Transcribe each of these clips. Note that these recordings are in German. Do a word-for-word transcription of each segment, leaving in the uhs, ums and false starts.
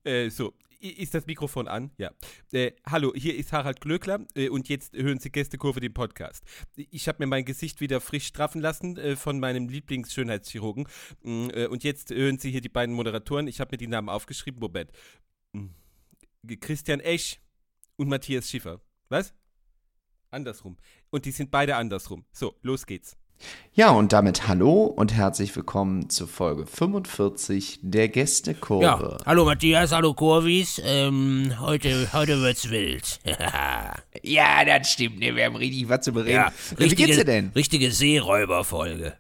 Äh, so, ist das Mikrofon an? Ja. Äh, hallo, hier ist Harald Glöckler äh, und jetzt hören Sie Gästekurve, den Podcast. Ich habe mir mein Gesicht wieder frisch straffen lassen äh, von meinem Lieblingsschönheitschirurgen äh, und jetzt hören Sie hier die beiden Moderatoren. Ich habe mir die Namen aufgeschrieben. Moment. Christian Esch und Matthias Schiffer. Was? Andersrum. Und die sind beide andersrum. So, los geht's. Ja, und damit hallo und herzlich willkommen zu Folge fünfundvierzig der Gästekurve. Ja, hallo Matthias, hallo Kurvis. Ähm, heute, heute wird's wild. Ja, das stimmt, ne, wir haben richtig was zu bereden. Ja, Wie geht's dir denn? Richtige Seeräuberfolge.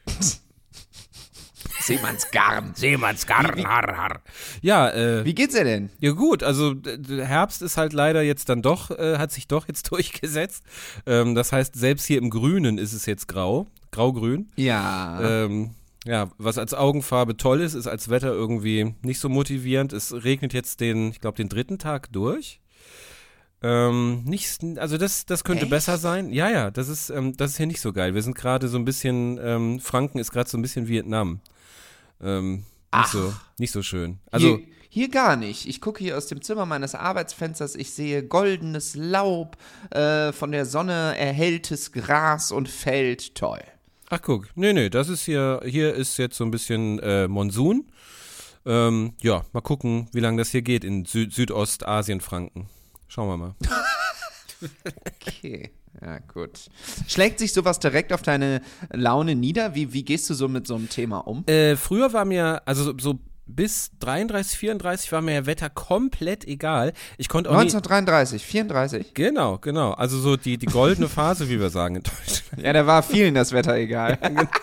Seemannsgarn. Seemannsgarn, har, har. Ja, äh. Wie geht's dir denn? Ja gut, also d- Herbst ist halt leider jetzt dann doch, äh, hat sich doch jetzt durchgesetzt. Ähm, das heißt, selbst hier im Grünen ist es jetzt grau, grau-grün. Ja. Ähm, ja, was als Augenfarbe toll ist, ist als Wetter irgendwie nicht so motivierend. Es regnet jetzt den, ich glaube, den dritten Tag durch. Ähm, nicht, also das, das könnte Echt? besser sein. Ja, ja, das ist, ähm, das ist hier nicht so geil. Wir sind gerade so ein bisschen, ähm, Franken ist gerade so ein bisschen Vietnam. Ähm, nicht Ach. so, nicht so schön. Also, Hier, hier gar nicht. Ich gucke hier aus dem Zimmer meines Arbeitsfensters, ich sehe goldenes Laub, äh, von der Sonne erhelltes Gras und Feld. Toll. ach guck, nee, nee, das ist hier, hier ist jetzt so ein bisschen äh, Monsun. Ähm, ja, mal gucken, wie lange das hier geht in Sü- Südostasien, Franken. Schauen wir mal. Okay, ja gut. Schlägt sich sowas direkt auf deine Laune nieder? Wie, wie gehst du so mit so einem Thema um? Äh, früher war mir, also so, so bis dreiunddreißig, vierunddreißig war mir ja Wetter komplett egal. Ich konnte auch nie, neunzehnhundertdreiunddreißig, vierunddreißig? genau, genau, also so die, die goldene Phase, wie wir sagen in Deutschland. Ja, da war vielen das Wetter egal.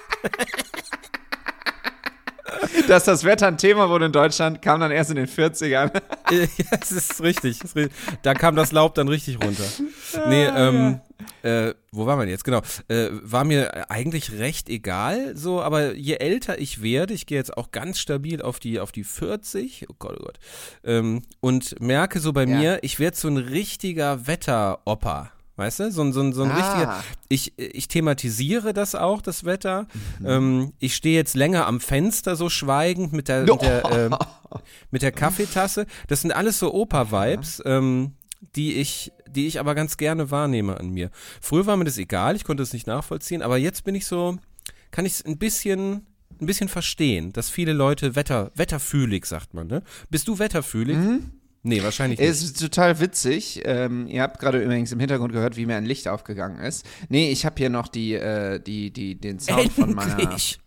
Dass das Wetter ein Thema wurde in Deutschland, kam dann erst in den vierzigern. Äh, ja, es ist richtig, es ist richtig. Da kam das Laub dann richtig runter. Nee, ähm, äh, wo war man jetzt? Genau. Äh, war mir eigentlich recht egal, so, aber je älter ich werde, ich gehe jetzt auch ganz stabil auf die, auf die vierzig, oh Gott, oh Gott, ähm, und merke so bei Ja. mir, ich werde so ein richtiger Wetteroper. Weißt du, so ein, so ein, so ein Ah. richtiger, ich, ich thematisiere das auch, das Wetter. Ähm, ich stehe jetzt länger am Fenster so schweigend mit der, mit der, äh, mit der Kaffeetasse. Das sind alles so Opa-Vibes, ähm, die ich, die ich aber ganz gerne wahrnehme an mir. Früher war mir das egal, ich konnte es nicht nachvollziehen, aber jetzt bin ich so, kann ich es ein bisschen, ein bisschen verstehen, dass viele Leute Wetter, wetterfühlig, sagt man, ne? Bist du wetterfühlig? Mhm. Nee, wahrscheinlich nicht. Es ist total witzig. Ähm, ihr habt gerade übrigens im Hintergrund gehört, wie mir ein Licht aufgegangen ist. Nee, ich habe hier noch die, äh, die, die, den Sound von meiner... Endlich.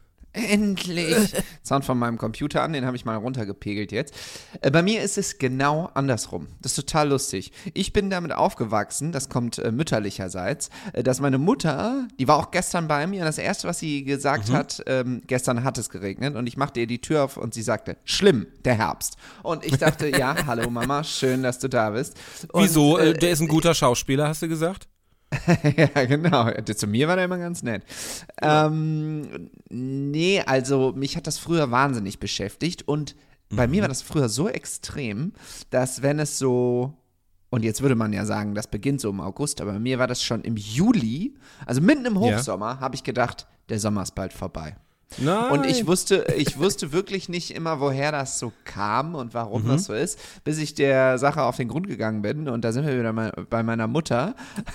Endlich! Sound von meinem Computer an, den habe ich mal runtergepegelt jetzt. Äh, bei mir ist es genau andersrum. Das ist total lustig. Ich bin damit aufgewachsen, das kommt äh, mütterlicherseits, äh, dass meine Mutter, die war auch gestern bei mir, und das Erste, was sie gesagt hat, ähm, gestern hat es geregnet und ich machte ihr die Tür auf und sie sagte, schlimm, der Herbst. Und ich dachte, ja, hallo Mama, schön, dass du da bist. Und, Wieso? äh, Äh, der ist ein guter Schauspieler, hast du gesagt? Ja, genau. Zu mir war der immer ganz nett. Ja. Ähm, nee, also mich hat das früher wahnsinnig beschäftigt und bei mhm. mir war das früher so extrem, dass wenn es so, und jetzt würde man ja sagen, das beginnt so im August, aber bei mir war das schon im Juli, also mitten im Hochsommer, ja. habe ich gedacht, der Sommer ist bald vorbei. Nein. Und ich wusste, ich wusste wirklich nicht immer, woher das so kam und warum mhm. das so ist, bis ich der Sache auf den Grund gegangen bin. Und da sind wir wieder mal bei meiner Mutter.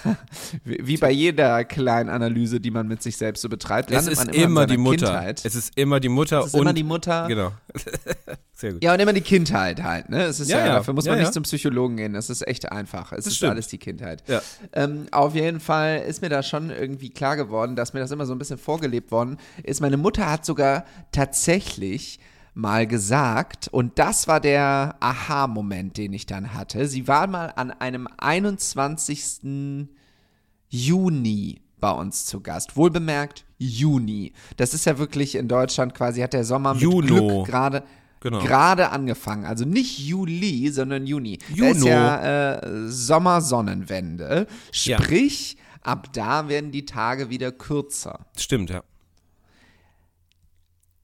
Wie bei jeder kleinen Analyse, die man mit sich selbst so betreibt, es landet ist man immer, immer in die seiner Mutter. Kindheit. Es ist immer die Mutter es ist und immer die Mutter. Genau. Sehr gut. Ja, und immer die Kindheit halt, ne? Es ist ja, Ja, ja. dafür muss Ja, man ja. nicht zum Psychologen gehen. Das ist echt einfach. Es Das ist stimmt. alles die Kindheit. Ja. Ähm, auf jeden Fall ist mir da schon irgendwie klar geworden, dass mir das immer so ein bisschen vorgelebt worden ist. Meine Mutter hat sogar tatsächlich mal gesagt, und das war der Aha-Moment, den ich dann hatte. Sie war mal an einem einundzwanzigsten Juni bei uns zu Gast. Wohlbemerkt Juni. Das ist ja wirklich in Deutschland quasi, hat der Sommer mit Juno. Glück gerade Genau. gerade angefangen. Also nicht Juli, sondern Juni. Juno. Da ist ja äh, Sommersonnenwende. Sprich, ja. ab da werden die Tage wieder kürzer. Stimmt, ja.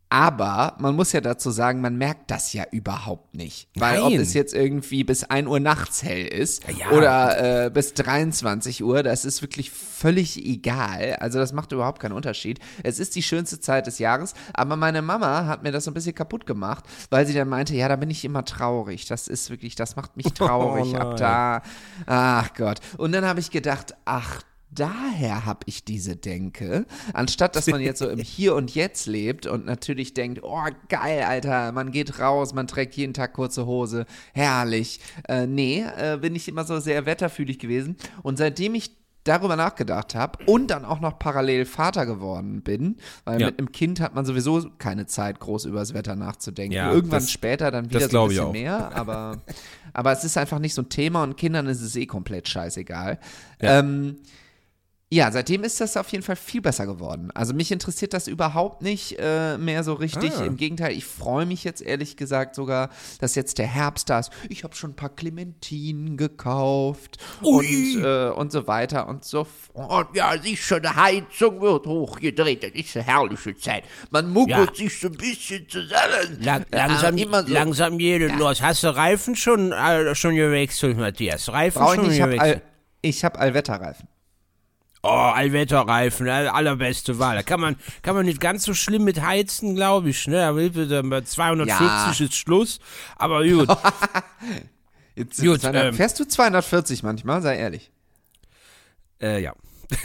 Aber man muss ja dazu sagen, man merkt das ja überhaupt nicht. Weil Nein. ob es jetzt irgendwie bis ein Uhr nachts hell ist Ja. oder äh, bis dreiundzwanzig Uhr, das ist wirklich völlig egal. Also das macht überhaupt keinen Unterschied. Es ist die schönste Zeit des Jahres, aber meine Mama hat mir das so ein bisschen kaputt gemacht, weil sie dann meinte, ja, da bin ich immer traurig. Das ist wirklich, das macht mich traurig Oh ab da. Ach Gott. Und dann habe ich gedacht, ach, daher habe ich diese Denke, anstatt dass man jetzt so im Hier und Jetzt lebt und natürlich denkt, oh geil, Alter, man geht raus, man trägt jeden Tag kurze Hose, herrlich. Äh, nee, äh, bin ich immer so sehr wetterfühlig gewesen und seitdem ich darüber nachgedacht habe und dann auch noch parallel Vater geworden bin, weil Ja. mit einem Kind hat man sowieso keine Zeit, groß über das Wetter nachzudenken. Ja, Irgendwann das- später dann wieder das so ein glaub ich bisschen auch. mehr, aber, aber es ist einfach nicht so ein Thema und Kindern ist es eh komplett scheißegal. Ja. Ähm, Ja, seitdem ist das auf jeden Fall viel besser geworden. Also mich interessiert das überhaupt nicht äh, mehr so richtig. Ah. Im Gegenteil, ich freue mich jetzt ehrlich gesagt sogar, dass jetzt der Herbst da ist. Ich habe schon ein paar Clementinen gekauft und, äh, und so weiter und so fort. Ja, siehst schon, die Heizung wird hochgedreht. Das ist eine herrliche Zeit. Man muckelt Ja. sich so ein bisschen zusammen. Lang, langsam, Äh, immer so. langsam geht es los. Hast du Reifen schon, äh, schon gewechselt, Matthias? Reifen Brauche ich schon nicht, ich habe gewechselt? All, ich hab Allwetterreifen. Oh, Allwetterreifen, all- allerbeste Wahl. Da kann man, kann man nicht ganz so schlimm mit heizen, glaube ich. Ne? Da will dann bei zweihundertfünfzig Ja. ist Schluss. Aber gut. Jetzt, Gut, zweihundert ähm. fährst du zweihundertvierzig manchmal, sei ehrlich. Äh, ja.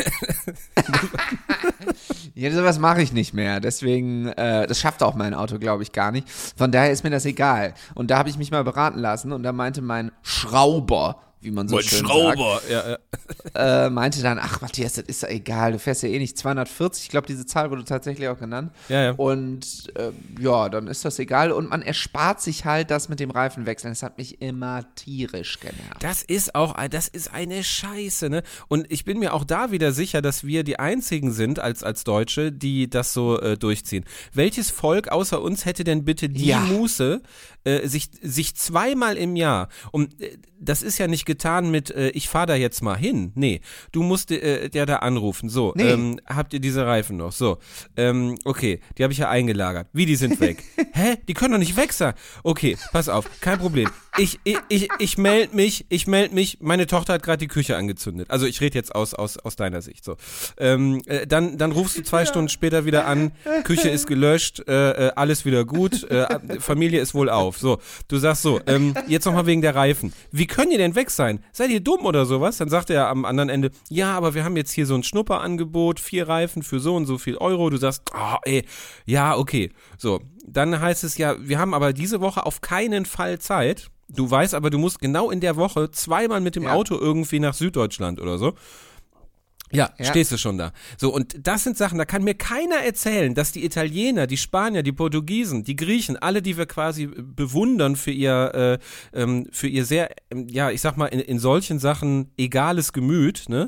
Ja, sowas mache ich nicht mehr. Deswegen, äh, das schafft auch mein Auto, glaube ich, gar nicht. Von daher ist mir das egal. Und da habe ich mich mal beraten lassen und da meinte mein Schrauber, wie man so Mein schön Schrauber. Ja, ja. sagt, äh, meinte dann, ach Matthias, das ist ja egal, du fährst ja eh nicht zweihundertvierzig. Ich glaube, diese Zahl wurde tatsächlich auch genannt. Ja, ja. Und äh, ja, dann ist das egal. Und man erspart sich halt das mit dem Reifenwechseln. Das hat mich immer tierisch genervt. Das ist auch, das ist eine Scheiße, ne? Und ich bin mir auch da wieder sicher, dass wir die einzigen sind als, als Deutsche, die das so äh, durchziehen. Welches Volk außer uns hätte denn bitte die Ja. Muße, äh, sich, sich zweimal im Jahr, und äh, das ist ja nicht getan mit, äh, ich fahre da jetzt mal hin. Nee, du musst äh, ja da anrufen. So, Nee. ähm, habt ihr diese Reifen noch? So, ähm, okay, die habe ich ja eingelagert. Wie, die sind weg? Hä? Die können doch nicht weg sein. Okay, pass auf, kein Problem. Ich, ich, ich, ich melde mich, ich melde mich, meine Tochter hat gerade die Küche angezündet. Also ich rede jetzt aus, aus, aus deiner Sicht. So. Ähm, äh, dann, dann rufst du zwei Stunden später wieder an, Küche ist gelöscht, äh, äh, alles wieder gut, äh, Familie ist wohl auf. So, du sagst so, ähm, jetzt nochmal wegen der Reifen. Wie können die denn weg sein? Seid ihr dumm oder sowas? Dann sagt er am anderen Ende, ja, aber wir haben jetzt hier so ein Schnupperangebot, vier Reifen für so und so viel Euro. Du sagst, oh, ey, ja, okay. So, dann heißt es ja, wir haben aber diese Woche auf keinen Fall Zeit. Du weißt aber, du musst genau in der Woche zweimal mit dem Ja. Auto irgendwie nach Süddeutschland oder so. Ja, Ja. stehst du schon da. So, und das sind Sachen, da kann mir keiner erzählen, dass die Italiener, die Spanier, die Portugiesen, die Griechen, alle, die wir quasi bewundern für ihr, äh, ähm, für ihr sehr, ähm, ja, ich sag mal, in, in solchen Sachen egales Gemüt, ne?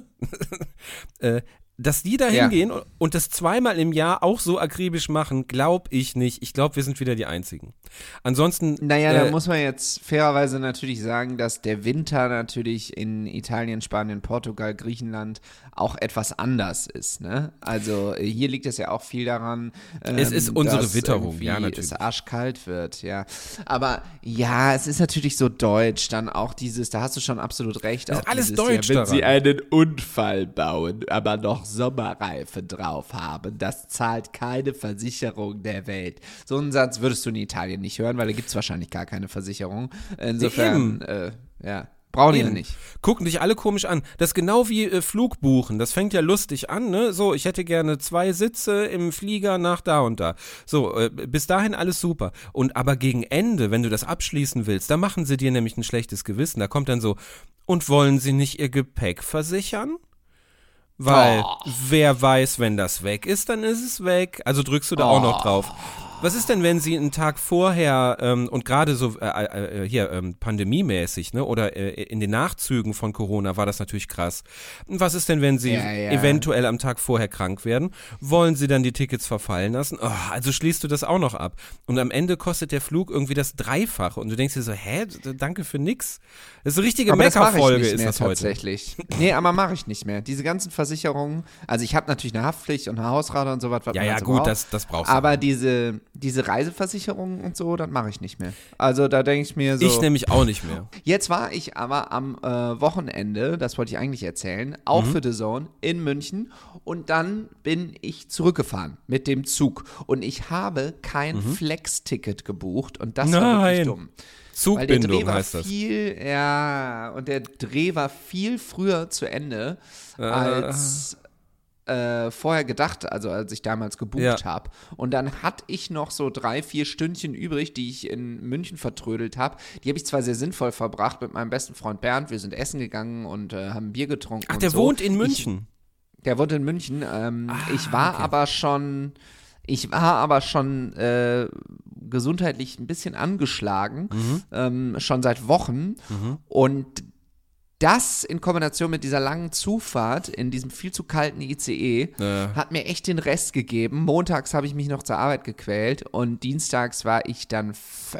äh, dass die da Ja. hingehen und das zweimal im Jahr auch so akribisch machen, glaub ich nicht. Ich glaube, wir sind wieder die Einzigen. Ansonsten. Naja, äh, da muss man jetzt fairerweise natürlich sagen, dass der Winter natürlich in Italien, Spanien, Portugal, Griechenland auch etwas anders ist. Ne? Also äh, hier liegt es ja auch viel daran, ähm, Es ist unsere dass Witterung, irgendwie ja, natürlich. es arschkalt wird. Ja, aber ja, es ist natürlich so deutsch. Dann auch dieses, da hast du schon absolut recht. Das auch ist alles dieses, deutsch ja, wenn daran. sie einen Unfall bauen, aber noch Sommerreifen drauf haben, das zahlt keine Versicherung der Welt. So einen Satz würdest du in Italien nicht hören, weil da gibt es wahrscheinlich gar keine Versicherung. Insofern, äh, ja, brauchen die ja Eben. nicht. Gucken dich alle komisch an. Das ist genau wie äh, Flugbuchen. Das fängt ja lustig an, ne? So, ich hätte gerne zwei Sitze im Flieger nach da und da. So, äh, bis dahin alles super. Und aber gegen Ende, wenn du das abschließen willst, da machen sie dir nämlich ein schlechtes Gewissen. Da kommt dann so, und wollen sie nicht ihr Gepäck versichern? Weil, Oh. wer weiß, wenn das weg ist, dann ist es weg. Also drückst du da auch noch drauf. Was ist denn, wenn sie einen Tag vorher ähm, und gerade so äh, äh, hier ähm, pandemiemäßig, ne, oder äh, in den Nachzügen von Corona war das natürlich krass. Und was ist denn, wenn sie Ja, ja. eventuell am Tag vorher krank werden? Wollen sie dann die Tickets verfallen lassen? Oh, also schließt du das auch noch ab. Und am Ende kostet der Flug irgendwie das Dreifache und du denkst dir so, hä, d- danke für nix. Das ist eine richtige Aber das mache ich Meckerfolge nicht ist mehr das heute. tatsächlich. Nee, aber mache ich nicht mehr. Diese ganzen Versicherungen, also ich habe natürlich eine Haftpflicht und eine Hausrate und so was, was Ja, man ja, halt so gut, braucht. das, das brauchst du. Aber diese, diese Reiseversicherung und so, das mache ich nicht mehr. Also da denke ich mir so. Ich nämlich auch nicht mehr. Jetzt war ich aber am äh, Wochenende, das wollte ich eigentlich erzählen, auch mhm. für The Zone in München und dann bin ich zurückgefahren mit dem Zug und ich habe kein mhm. Flex-Ticket gebucht und das Nein. war wirklich dumm. Zugbindung heißt das. Viel, ja, und der Dreh war viel früher zu Ende äh. als Äh, vorher gedacht, also als ich damals gebucht ja. habe. Und dann hatte ich noch so drei, vier Stündchen übrig, die ich in München vertrödelt habe. Die habe ich zwar sehr sinnvoll verbracht mit meinem besten Freund Bernd. Wir sind essen gegangen und äh, haben Bier getrunken. Ach, und der so. wohnt in München? Ich, der wohnt in München. Ähm, ah, ich war okay. aber schon, ich war aber schon äh, gesundheitlich ein bisschen angeschlagen, mhm. ähm, schon seit Wochen. Mhm. Und das in Kombination mit dieser langen Zufahrt in diesem viel zu kalten I C E ja. hat mir echt den Rest gegeben. Montags habe ich mich noch zur Arbeit gequält und dienstags war ich dann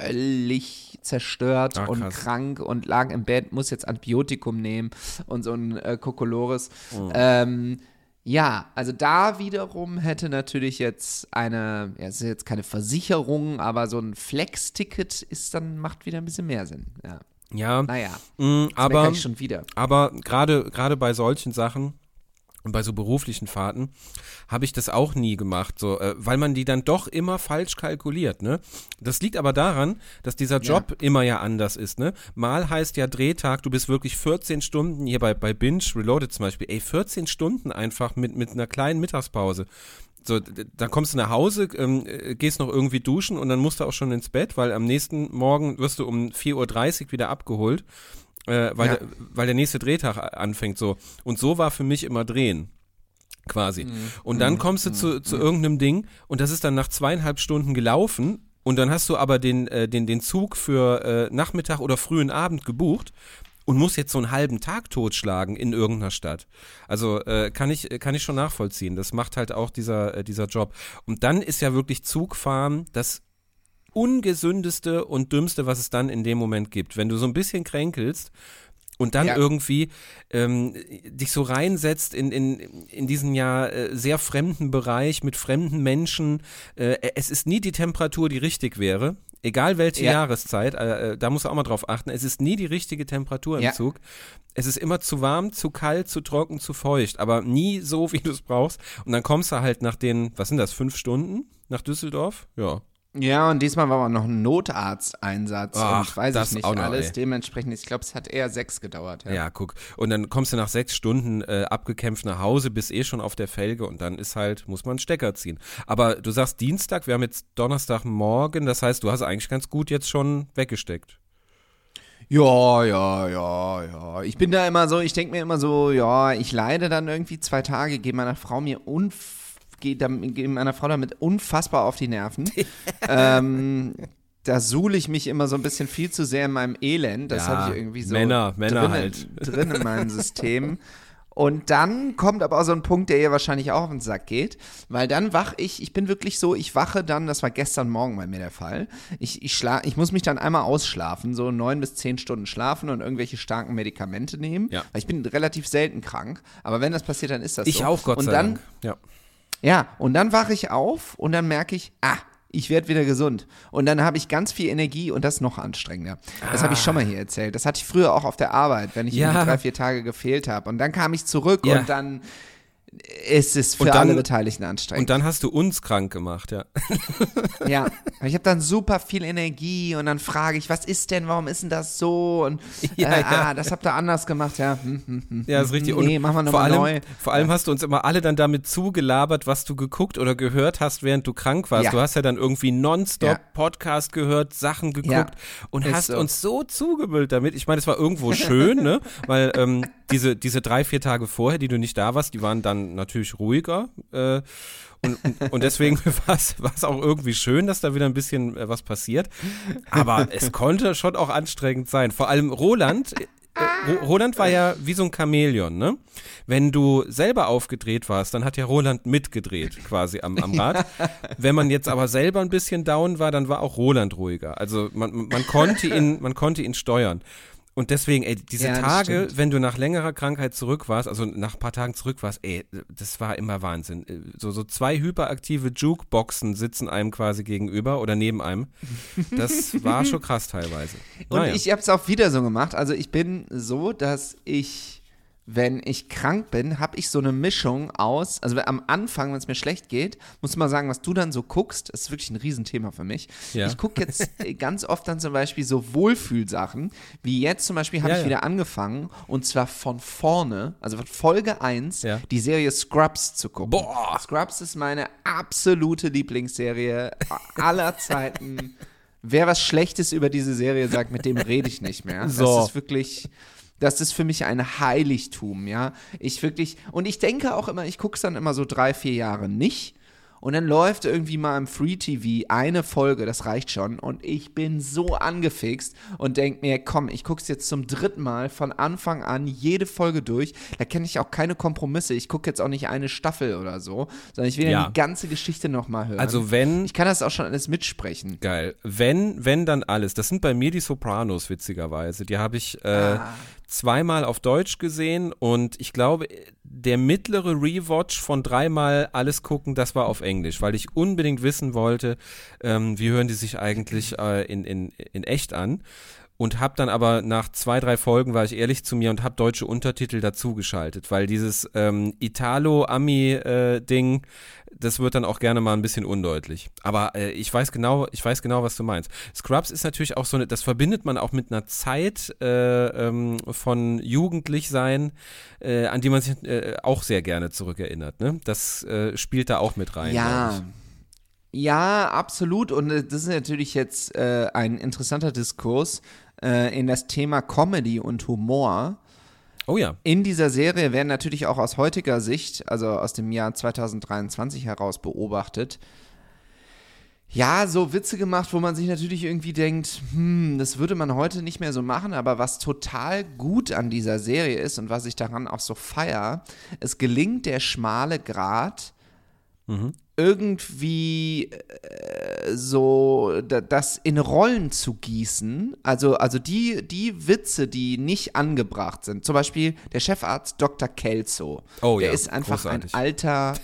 völlig zerstört Ach, und krass. krank und lag im Bett, muss jetzt Antibiotikum nehmen und so ein äh, Kokolores. Oh. Ähm, ja, also da wiederum hätte natürlich jetzt eine, ja, es ist jetzt keine Versicherung, aber so ein Flex-Ticket ist dann, macht wieder ein bisschen mehr Sinn, ja. Ja, naja, mh, aber, ich schon wieder. aber gerade gerade bei solchen Sachen und bei so beruflichen Fahrten habe ich das auch nie gemacht, so, äh, weil man die dann doch immer falsch kalkuliert, ne? Das liegt aber daran, dass dieser Job ja. immer ja anders ist, ne? Mal heißt ja Drehtag, du bist wirklich vierzehn Stunden, hier bei, bei Binge Reloaded zum Beispiel, ey, vierzehn Stunden einfach mit, mit einer kleinen Mittagspause. So, dann kommst du nach Hause, ähm, gehst noch irgendwie duschen und dann musst du auch schon ins Bett, weil am nächsten Morgen wirst du um vier Uhr dreißig wieder abgeholt, äh, weil, ja. der, weil der nächste Drehtag anfängt. So. Und so war für mich immer Drehen, quasi. Mhm. Und dann kommst du mhm. zu, zu irgendeinem Ding und das ist dann nach zweieinhalb Stunden gelaufen und dann hast du aber den, äh, den, den Zug für äh, Nachmittag oder frühen Abend gebucht. Und muss jetzt so einen halben Tag totschlagen in irgendeiner Stadt. Also äh, kann ich kann ich schon nachvollziehen. Das macht halt auch dieser äh, dieser Job. Und dann ist ja wirklich Zugfahren das ungesündeste und dümmste, was es dann in dem Moment gibt. Wenn du so ein bisschen kränkelst und dann ja. irgendwie ähm, dich so reinsetzt in, in, in diesen ja äh, sehr fremden Bereich mit fremden Menschen. Äh, es ist nie die Temperatur, die richtig wäre. Egal welche ja. Jahreszeit, äh, da musst du auch mal drauf achten, es ist nie die richtige Temperatur im ja. Zug. Es ist immer zu warm, zu kalt, zu trocken, zu feucht, aber nie so, wie du es brauchst. Und dann kommst du halt nach den, was sind das, fünf Stunden nach Düsseldorf? Ja. Ja, und diesmal war aber noch ein Notarzteinsatz Ach, und weiß das ich nicht auch noch, alles. Ey. Dementsprechend, ich glaube, es hat eher sechs gedauert. Ja, ja guck. Und dann kommst du nach sechs Stunden äh, abgekämpft nach Hause, bist eh schon auf der Felge und dann ist halt, muss man einen Stecker ziehen. Aber du sagst Dienstag, wir haben jetzt Donnerstagmorgen, das heißt, du hast eigentlich ganz gut jetzt schon weggesteckt. Ja, ja, ja, ja. Ich bin da immer so, ich denke mir immer so, ja, ich leide dann irgendwie zwei Tage, gebe meiner Frau mir unfassbar geht meiner Frau damit unfassbar auf die Nerven. ähm, da suhle ich mich immer so ein bisschen viel zu sehr in meinem Elend. Das ja, habe ich irgendwie so Männer, Männer drin, halt. drin in meinem System. Und dann kommt aber auch so ein Punkt, der ihr wahrscheinlich auch auf den Sack geht, weil dann wach ich, ich bin wirklich so, ich wache dann, das war gestern Morgen bei mir der Fall, ich, ich, schla, ich muss mich dann einmal ausschlafen, so neun bis zehn Stunden schlafen und irgendwelche starken Medikamente nehmen, ja. weil ich bin relativ selten krank, aber wenn das passiert, dann ist das ich so. Ich auch, Gott und sei dann, Dank. Ja. Ja, und dann wache ich auf und dann merke ich, ah, ich werde wieder gesund. Und dann habe ich ganz viel Energie und das ist noch anstrengender. Das ah. habe ich schon mal hier erzählt. Das hatte ich früher auch auf der Arbeit, wenn ich ja. irgendwie drei, vier Tage gefehlt habe. Und dann kam ich zurück ja. und dann ist es für und dann, alle Beteiligten anstrengend. Und dann hast du uns krank gemacht, ja. Ja, ich habe dann super viel Energie und dann frage ich, was ist denn, warum ist denn das so? Und ja, äh, ja. ah, das habt ihr anders gemacht, ja. Hm, hm, hm, ja, ist richtig. Nee, und machen wir vor nochmal allem, neu. Vor allem hast du uns immer alle dann damit zugelabert, was du geguckt oder gehört hast, während du krank warst. Ja. Du hast ja dann irgendwie nonstop Ja. Podcast gehört, Sachen geguckt Ja. und Ist hast so. uns so zugemüllt damit. Ich meine, es war irgendwo schön, ne? Weil ähm, diese, diese drei, vier Tage vorher, die du nicht da warst, die waren dann natürlich ruhiger. Äh, und, und, und deswegen war es auch irgendwie schön, dass da wieder ein bisschen äh, was passiert. Aber es konnte schon auch anstrengend sein. Vor allem Roland, äh, Roland war ja wie so ein Chamäleon, ne? Wenn du selber aufgedreht warst, dann hat ja Roland mitgedreht quasi am, am Rad. Wenn man jetzt aber selber ein bisschen down war, dann war auch Roland ruhiger. Also man, man konnte ihn, man konnte ihn steuern. Und deswegen, ey, diese Ja, das Tage, stimmt. wenn du nach längerer Krankheit zurück warst, also nach ein paar Tagen zurück warst, ey, das war immer Wahnsinn. So, so zwei hyperaktive Jukeboxen sitzen einem quasi gegenüber oder neben einem. Das war schon krass teilweise. Und Naja. ich habe es auch wieder so gemacht. Also ich bin so, dass ich, wenn ich krank bin, habe ich so eine Mischung aus, also am Anfang, wenn es mir schlecht geht, musst du mal sagen, was du dann so guckst, das ist wirklich ein Riesenthema für mich. Ja. Ich gucke jetzt ganz oft dann zum Beispiel so Wohlfühlsachen, wie jetzt zum Beispiel habe Ja, ich ja. wieder angefangen und zwar von vorne, also von Folge eins, Ja. die Serie Scrubs zu gucken. Boah. Scrubs ist meine absolute Lieblingsserie aller Zeiten. Wer was Schlechtes über diese Serie sagt, mit dem rede ich nicht mehr. So. Das ist wirklich, das ist für mich ein Heiligtum, ja. Ich wirklich, und ich denke auch immer, ich gucke es dann immer so drei, vier Jahre nicht. Und dann läuft irgendwie mal im Free-T V eine Folge, das reicht schon. Und ich bin so angefixt und denke mir, komm, ich gucke es jetzt zum dritten Mal von Anfang an jede Folge durch. Da kenne ich auch keine Kompromisse. Ich gucke jetzt auch nicht eine Staffel oder so, sondern ich will ja Ja. die ganze Geschichte nochmal hören. Also wenn, ich kann das auch schon alles mitsprechen. geil, wenn, wenn dann alles. Das sind bei mir die Sopranos, witzigerweise. Die habe ich äh, Ah. zweimal auf Deutsch gesehen und ich glaube, der mittlere Rewatch von dreimal alles gucken, das war auf Englisch, weil ich unbedingt wissen wollte, ähm, wie hören die sich eigentlich äh, in, in, in echt an. Und habe dann aber nach zwei, drei Folgen, war ich ehrlich zu mir und habe deutsche Untertitel dazugeschaltet, weil dieses ähm, Italo-Ami-Ding, das wird dann auch gerne mal ein bisschen undeutlich. Aber äh, ich weiß genau, ich weiß genau, was du meinst. Scrubs ist natürlich auch so eine, das verbindet man auch mit einer Zeit äh, ähm, von Jugendlichsein, äh, an die man sich äh, auch sehr gerne zurückerinnert. Ne? Das äh, spielt da auch mit rein. glaub Ja. ich. Ja, absolut. Und äh, das ist natürlich jetzt äh, ein interessanter Diskurs äh, in das Thema Comedy und Humor. Oh ja. In dieser Serie werden natürlich auch aus heutiger Sicht, also aus dem Jahr zwanzig dreiundzwanzig heraus beobachtet, ja, so Witze gemacht, wo man sich natürlich irgendwie denkt, hm, das würde man heute nicht mehr so machen, aber was total gut an dieser Serie ist und was ich daran auch so feier, es gelingt der schmale Grat, irgendwie äh, so da, das in Rollen zu gießen, also, also die, die Witze, die nicht angebracht sind, zum Beispiel der Chefarzt Doktor Kelso, Oh der ja, ist einfach großartig. ein alter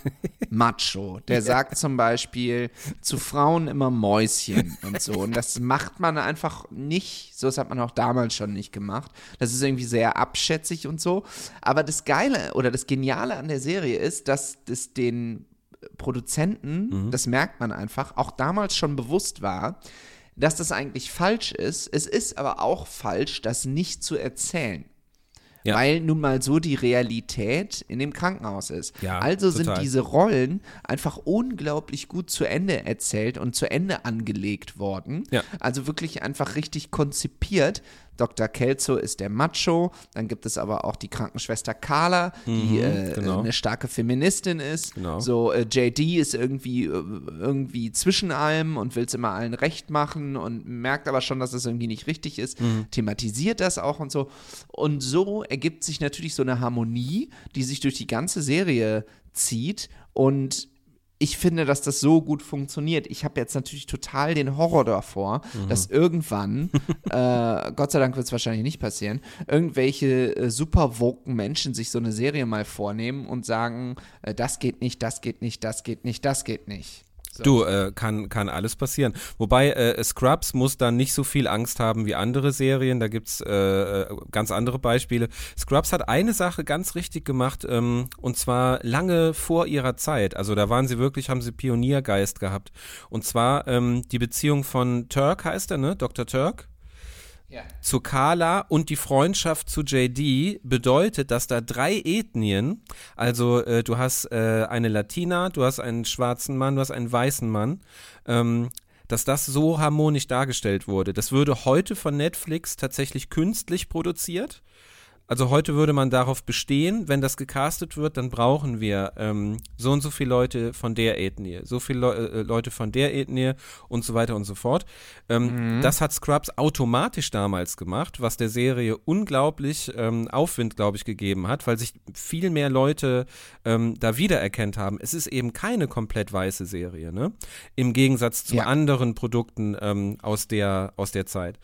Macho, der sagt zum Beispiel zu Frauen immer Mäuschen und so, und das macht man einfach nicht, so das hat man auch damals schon nicht gemacht, das ist irgendwie sehr abschätzig und so, aber das Geile oder das Geniale an der Serie ist, dass das den Produzenten, Mhm. das merkt man einfach, auch damals schon bewusst war, dass das eigentlich falsch ist. Es ist aber auch falsch, das nicht zu erzählen. Ja. Weil nun mal so die Realität in dem Krankenhaus ist. Ja, also sind total. diese Rollen einfach unglaublich gut zu Ende erzählt und zu Ende angelegt worden. Ja. Also wirklich einfach richtig konzipiert. Doktor Kelso ist der Macho, dann gibt es aber auch die Krankenschwester Carla, die äh, genau. eine starke Feministin ist. Genau. So äh, J D ist irgendwie, äh, irgendwie zwischen allem und will es immer allen recht machen und merkt aber schon, dass es irgendwie nicht richtig ist, thematisiert das auch und so. Und so ergibt sich natürlich so eine Harmonie, die sich durch die ganze Serie zieht, und ich finde, dass das so gut funktioniert. Ich habe jetzt natürlich total den Horror davor, dass irgendwann, äh, Gott sei Dank wird es wahrscheinlich nicht passieren, irgendwelche äh, super woken Menschen sich so eine Serie mal vornehmen und sagen, äh, das geht nicht, das geht nicht, das geht nicht, das geht nicht. So. Du, äh, kann, kann alles passieren. Wobei äh, Scrubs muss da nicht so viel Angst haben wie andere Serien. Da gibt's äh, ganz andere Beispiele. Scrubs hat eine Sache ganz richtig gemacht, ähm, und zwar lange vor ihrer Zeit. Also da waren sie wirklich, haben sie Pioniergeist gehabt. Und zwar ähm, die Beziehung von Turk heißt er, ne? Doktor Turk. Ja. Zu Carla und die Freundschaft zu J D bedeutet, dass da drei Ethnien, also äh, du hast äh, eine Latina, du hast einen schwarzen Mann, du hast einen weißen Mann, ähm, dass das so harmonisch dargestellt wurde. Das würde heute von Netflix tatsächlich künstlich produziert. Also heute würde man darauf bestehen, wenn das gecastet wird, dann brauchen wir ähm, so und so viele Leute von der Ethnie, so viele Le- äh, Leute von der Ethnie und so weiter und so fort. Ähm, Mhm. Das hat Scrubs automatisch damals gemacht, was der Serie unglaublich ähm, Aufwind, glaube ich, gegeben hat, weil sich viel mehr Leute ähm, da wiedererkannt haben. Es ist eben keine komplett weiße Serie, ne? Im Gegensatz zu Ja. anderen Produkten ähm, aus der, aus der Zeit.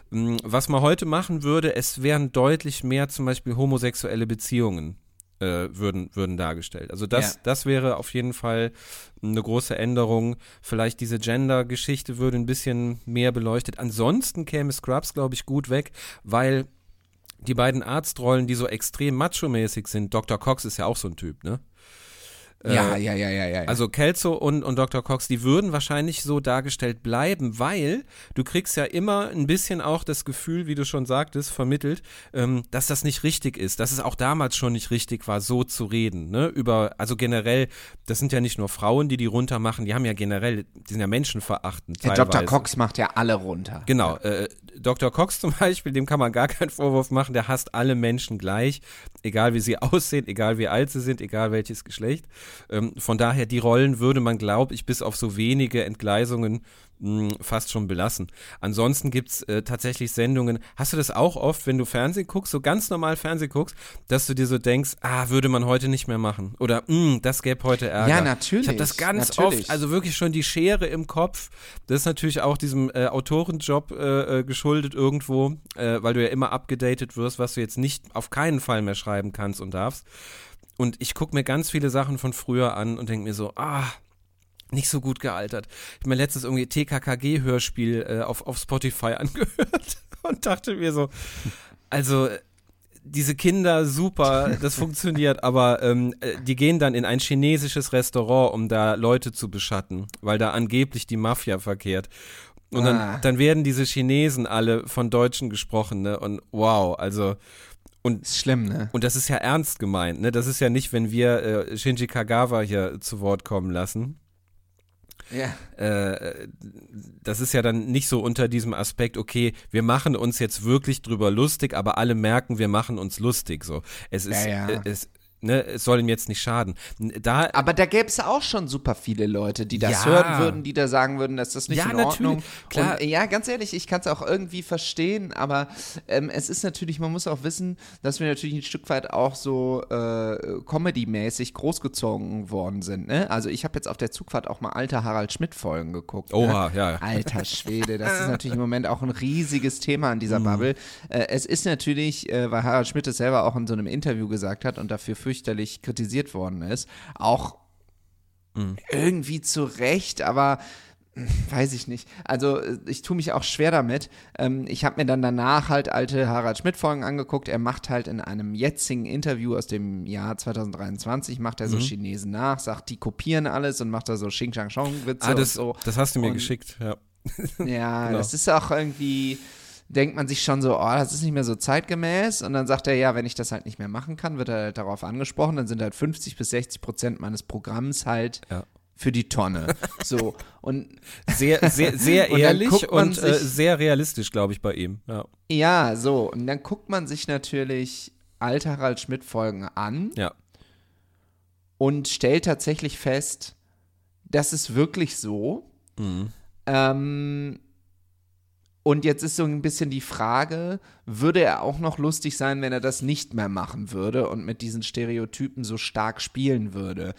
mh, was man heute machen würde, es wären deutlich mehr zum Beispiel homosexuelle Beziehungen äh, würden, würden dargestellt. Also das, Ja. das wäre auf jeden Fall eine große Änderung. Vielleicht diese Gender-Geschichte würde ein bisschen mehr beleuchtet. Ansonsten käme Scrubs, glaube ich, gut weg, weil die beiden Arztrollen, die so extrem macho-mäßig sind, Doktor Cox ist ja auch so ein Typ, ne? Ja, Äh, ja, ja, ja, ja. Also Kelso und, und Doktor Cox, die würden wahrscheinlich so dargestellt bleiben, weil du kriegst ja immer ein bisschen auch das Gefühl, wie du schon sagtest, vermittelt, ähm, dass das nicht richtig ist, dass es auch damals schon nicht richtig war, so zu reden, ne, über, also generell, das sind ja nicht nur Frauen, die die runter machen, die haben ja generell, die sind ja menschenverachtend Der teilweise. Doktor Cox macht ja alle runter. Genau, äh, Doktor Cox zum Beispiel, dem kann man gar keinen Vorwurf machen, der hasst alle Menschen gleich, egal wie sie aussehen, egal wie alt sie sind, egal welches Geschlecht. Ähm, von daher, die Rollen würde man, glaube ich, bis auf so wenige Entgleisungen mh, fast schon belassen. Ansonsten gibt's äh, tatsächlich Sendungen, hast du das auch oft, wenn du Fernsehen guckst, so ganz normal Fernsehen guckst, dass du dir so denkst, ah, würde man heute nicht mehr machen oder mh, das gäbe heute Ärger. Ja, natürlich. Ich habe das ganz natürlich. oft, also wirklich schon die Schere im Kopf, das ist natürlich auch diesem äh, Autorenjob äh, äh, geschuldet irgendwo, äh, weil du ja immer abgedatet wirst, was du jetzt nicht auf keinen Fall mehr schreiben kannst und darfst. Und ich gucke mir ganz viele Sachen von früher an und denke mir so, ah, nicht so gut gealtert. Ich habe mir letztens irgendwie T K K G-Hörspiel äh, auf, auf Spotify angehört und dachte mir so, also diese Kinder, super, das funktioniert, aber ähm, die gehen dann in ein chinesisches Restaurant, um da Leute zu beschatten, weil da angeblich die Mafia verkehrt. Und dann, Ah. dann werden diese Chinesen alle von Deutschen gesprochen, ne? Und wow, also und Ist schlimm, ne? Und das ist ja ernst gemeint, ne? Das ist ja nicht, wenn wir äh, Shinji Kagawa hier zu Wort kommen lassen. Ja. Äh, das ist ja dann nicht so unter diesem Aspekt, okay, wir machen uns jetzt wirklich drüber lustig, aber alle merken, wir machen uns lustig. So, es ist, Ja, ja. Äh, es, ne, es soll ihm jetzt nicht schaden. Da, Aber da gäbe es auch schon super viele Leute, die das Ja. hören würden, die da sagen würden, dass das nicht Ja, in Ordnung. natürlich, klar. Und, äh, ja, ganz ehrlich, ich kann es auch irgendwie verstehen, aber ähm, es ist natürlich, man muss auch wissen, dass wir natürlich ein Stück weit auch so äh, Comedy-mäßig großgezogen worden sind. Ne? Also ich habe jetzt auf der Zugfahrt auch mal alte Harald Schmidt-Folgen geguckt. Oha, ne? ja. Alter Schwede, das ist natürlich im Moment auch ein riesiges Thema in dieser Mhm. Bubble. Äh, es ist natürlich, äh, weil Harald Schmidt es selber auch in so einem Interview gesagt hat und dafür fürchterlich kritisiert worden ist, auch Mhm. irgendwie zu Recht, aber hm, weiß ich nicht. Also äh, ich tue mich auch schwer damit. Ähm, ich habe mir dann danach halt alte Harald Schmidt-Folgen angeguckt. Er macht halt in einem jetzigen Interview aus dem Jahr zwanzig dreiundzwanzig, macht er so Mhm. Chinesen nach, sagt, die kopieren alles und macht da so Xing-Shang-Shong-Witze ah, das, und so. das hast du mir Und- geschickt, ja. Ja, Genau. das ist auch irgendwie, denkt man sich schon so, oh, das ist nicht mehr so zeitgemäß. Und dann sagt er, ja, wenn ich das halt nicht mehr machen kann, wird er halt darauf angesprochen, dann sind halt fünfzig bis sechzig Prozent meines Programms halt Ja. für die Tonne. So, und Sehr, sehr, sehr Und dann ehrlich guckt man und äh, sich- sehr realistisch, glaube ich, bei ihm. Ja. ja, so, und dann guckt man sich natürlich alte Harald Schmidt-Folgen an Ja. und stellt tatsächlich fest, das ist wirklich so. Mhm. Ähm, und jetzt ist so ein bisschen die Frage, würde er auch noch lustig sein, wenn er das nicht mehr machen würde und mit diesen Stereotypen so stark spielen würde?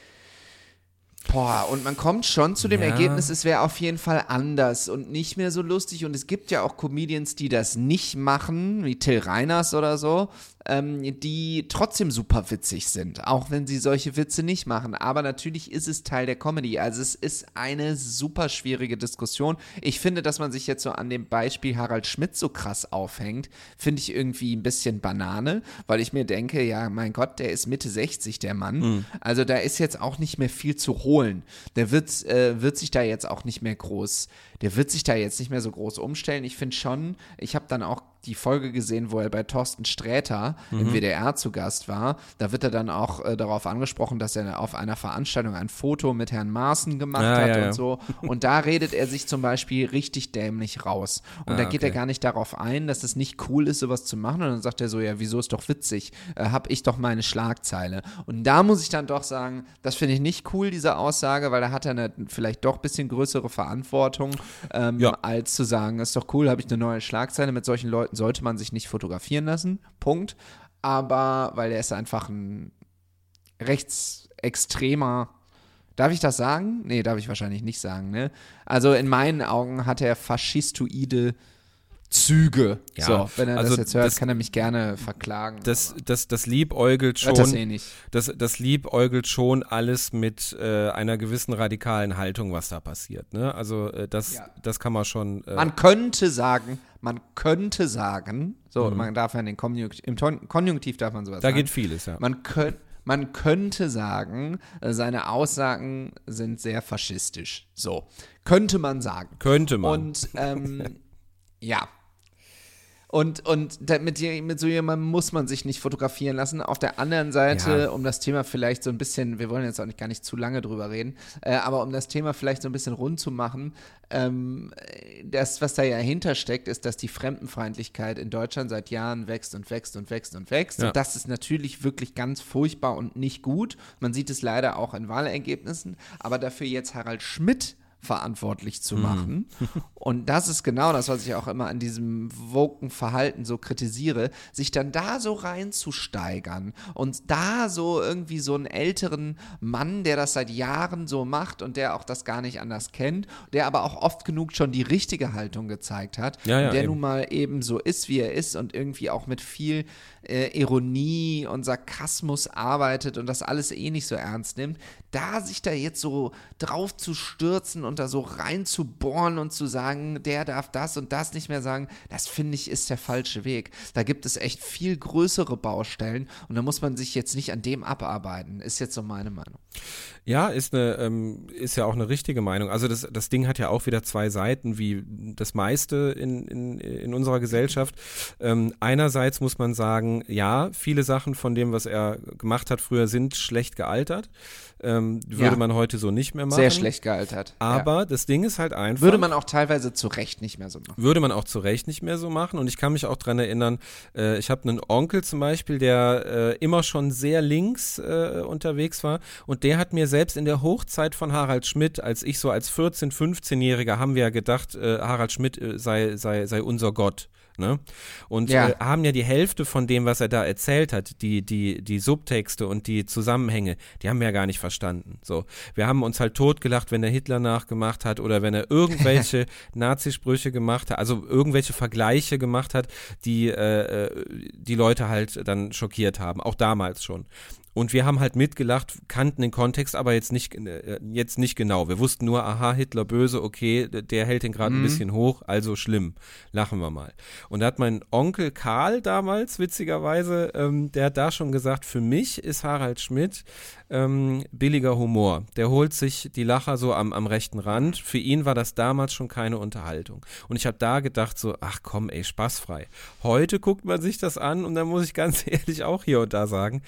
Boah, und man kommt schon zu dem Ja. Ergebnis, es wäre auf jeden Fall anders und nicht mehr so lustig. Und es gibt ja auch Comedians, die das nicht machen, wie Till Reiners oder so, ähm, die trotzdem super witzig sind, auch wenn sie solche Witze nicht machen. Aber natürlich ist es Teil der Comedy. Also es ist eine super schwierige Diskussion. Ich finde, dass man sich jetzt so an dem Beispiel Harald Schmidt so krass aufhängt, finde ich irgendwie ein bisschen Banane, weil ich mir denke, ja, mein Gott, der ist Mitte sechzig, der Mann. Mhm. Also da ist jetzt auch nicht mehr viel zu holen. Der wird, äh, wird sich da jetzt auch nicht mehr groß, der wird sich da jetzt nicht mehr so groß umstellen. Ich finde schon, ich habe dann auch die Folge gesehen, wo er bei Thorsten Sträter Mhm. im W D R zu Gast war. Da wird er dann auch äh, darauf angesprochen, dass er auf einer Veranstaltung ein Foto mit Herrn Maaßen gemacht Ah, hat ja, und ja. so. Und da redet er sich zum Beispiel richtig dämlich raus. Und Ah, da geht okay. er gar nicht darauf ein, dass es nicht cool ist, sowas zu machen. Und dann sagt er so, ja, wieso ist doch witzig? Äh, hab ich doch meine Schlagzeile. Und da muss ich dann doch sagen, das finde ich nicht cool, diese Aussage, weil da hat er eine vielleicht doch ein bisschen größere Verantwortung, ähm, Ja. als zu sagen, ist doch cool, habe ich eine neue Schlagzeile. Mit solchen Leuten sollte man sich nicht fotografieren lassen. Punkt. Aber, weil er ist einfach ein rechtsextremer. Darf ich das sagen? Nee, darf ich wahrscheinlich nicht sagen, ne? Also in meinen Augen hat er faschistoide Züge. Ja, so, wenn er also das jetzt hört, das- kann er mich gerne verklagen. Das, das, das liebäugelt schon. Hört das eh nicht. Das, das liebäugelt schon alles mit äh, einer gewissen radikalen Haltung, was da passiert. Ne? Also äh, das, Ja. das kann man schon. Äh, Man könnte sagen, man könnte sagen, so, man darf ja in den Konjunktiv, im Ton- Konjunktiv darf man sowas da sagen. geht vieles, ja. Man, könnt, man könnte sagen, äh, seine Aussagen sind sehr faschistisch. So, könnte man sagen. Könnte man. Und ähm, ja. Und, und da- mit, je- mit so jemandem muss man sich nicht fotografieren lassen. Auf der anderen Seite, Ja. um das Thema vielleicht so ein bisschen, wir wollen jetzt auch nicht, gar nicht zu lange drüber reden, äh, aber um das Thema vielleicht so ein bisschen rund zu machen, ähm, das, was da ja hinter steckt, ist, dass die Fremdenfeindlichkeit in Deutschland seit Jahren wächst und wächst und wächst und wächst. Ja. Und das ist natürlich wirklich ganz furchtbar und nicht gut. Man sieht es leider auch in Wahlergebnissen, aber dafür jetzt Harald Schmidt verantwortlich zu machen. Und das ist genau das, was ich auch immer an diesem woken Verhalten so kritisiere, sich dann da so reinzusteigern und da so irgendwie so einen älteren Mann, der das seit Jahren so macht und der auch das gar nicht anders kennt, der aber auch oft genug schon die richtige Haltung gezeigt hat, Ja, ja, und der eben. nun mal eben so ist, wie er ist und irgendwie auch mit viel äh, Ironie und Sarkasmus arbeitet und das alles eh nicht so ernst nimmt, da sich da jetzt so drauf zu stürzen und da so reinzubohren und zu sagen, der darf das und das nicht mehr sagen, das finde ich ist der falsche Weg. Da gibt es echt viel größere Baustellen und da muss man sich jetzt nicht an dem abarbeiten, ist jetzt so meine Meinung. Ja, ist eine, ähm, ist ja auch eine richtige Meinung. Also das, das Ding hat ja auch wieder zwei Seiten, wie das meiste in, in, in unserer Gesellschaft. Ähm, einerseits muss man sagen, ja, viele Sachen von dem, was er gemacht hat früher, sind schlecht gealtert. Ähm, würde Ja. man heute so nicht mehr machen. Sehr schlecht gealtert. Aber ja. das Ding ist halt einfach. Würde man auch teilweise zu Recht nicht mehr so machen. Würde man auch zu Recht nicht mehr so machen. Und ich kann mich auch dran erinnern, äh, ich habe einen Onkel zum Beispiel, der äh, immer schon sehr links äh, unterwegs war. Und der hat mir selbst in der Hochzeit von Harald Schmidt, als ich so als vierzehn-, fünfzehnjähriger, haben wir ja gedacht, äh, Harald Schmidt äh, sei, sei, sei unser Gott. Ne? Und Ja. äh, haben ja die Hälfte von dem, was er da erzählt hat, die, die, die Subtexte und die Zusammenhänge, die haben wir ja gar nicht verstanden. So, wir haben uns halt totgelacht, wenn er Hitler nachgemacht hat oder wenn er irgendwelche Nazisprüche gemacht hat, also irgendwelche Vergleiche gemacht hat, die äh, äh, die Leute halt dann schockiert haben, auch damals schon. Und wir haben halt mitgelacht, kannten den Kontext, aber jetzt nicht, äh, jetzt nicht genau. Wir wussten nur, aha, Hitler böse, okay, der hält den gerade ein bisschen hoch, also schlimm, lachen wir mal. Und da hat mein Onkel Karl damals, witzigerweise, ähm, der hat da schon gesagt, für mich ist Harald Schmidt ähm, billiger Humor. Der holt sich die Lacher so am, am rechten Rand. Für ihn war das damals schon keine Unterhaltung. Und ich habe da gedacht so, ach komm, ey, spaßfrei. Heute guckt man sich das an und dann muss ich ganz ehrlich auch hier und da sagen,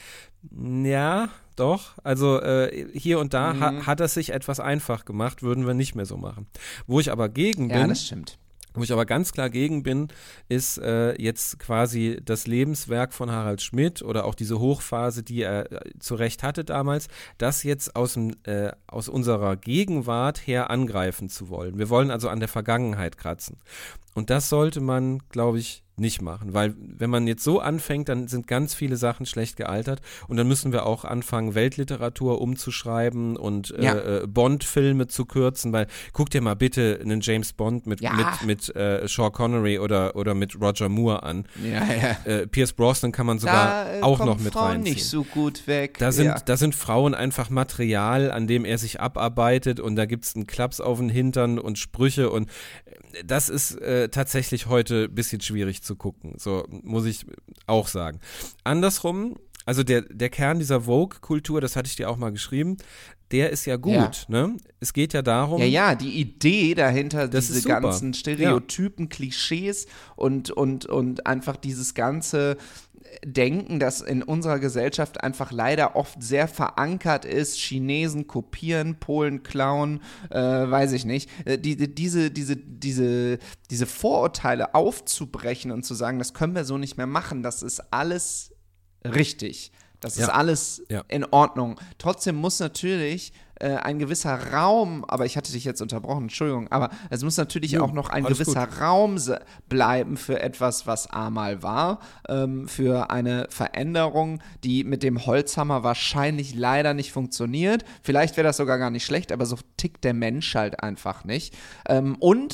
ja, doch. Also äh, hier und da Mhm. ha- hat er sich etwas einfach gemacht, würden wir nicht mehr so machen. Wo ich aber gegen bin, Ja, das stimmt. wo ich aber ganz klar gegen bin, ist äh, jetzt quasi das Lebenswerk von Harald Schmidt oder auch diese Hochphase, die er äh, zu Recht hatte damals, das jetzt aus, dem, äh, aus unserer Gegenwart her angreifen zu wollen. Wir wollen also an der Vergangenheit kratzen. Und das sollte man, glaube ich, nicht machen, weil wenn man jetzt so anfängt, dann sind ganz viele Sachen schlecht gealtert und dann müssen wir auch anfangen, Weltliteratur umzuschreiben und Ja. äh, äh, Bond-Filme zu kürzen, weil guck dir mal bitte einen James Bond mit, Ja. mit, mit äh, Sean Connery oder, oder mit Roger Moore an. Ja, ja. Äh, Pierce Brosnan kann man sogar Da äh, auch kommen noch mit Frauen reinziehen. nicht so gut weg. Da sind, ja. da sind Frauen einfach Material, an dem er sich abarbeitet und da gibt es einen Klaps auf den Hintern und Sprüche und das ist äh, tatsächlich heute ein bisschen schwierig zu gucken, so muss ich auch sagen. Andersrum, also der, der Kern dieser Vogue-Kultur, das hatte ich dir auch mal geschrieben, der ist ja gut, Ja. ne? Es geht ja darum, Ja, ja, die Idee dahinter, Das diese ist super. ganzen Stereotypen, Klischees und, und, und einfach dieses ganze Denken, das in unserer Gesellschaft einfach leider oft sehr verankert ist, Chinesen kopieren, Polen klauen, äh, weiß ich nicht, äh, die, die, diese, diese, diese, diese Vorurteile aufzubrechen und zu sagen, das können wir so nicht mehr machen, das ist alles richtig. Das ist Ja. alles Ja. in Ordnung. Trotzdem muss natürlich äh, ein gewisser Raum, aber ich hatte dich jetzt unterbrochen, Entschuldigung, aber es muss natürlich Ja, auch noch ein alles gewisser Raum se- bleiben für etwas, was einmal war, ähm, für eine Veränderung, die mit dem Holzhammer wahrscheinlich leider nicht funktioniert. Vielleicht wäre das sogar gar nicht schlecht, aber so tickt der Mensch halt einfach nicht. Ähm, und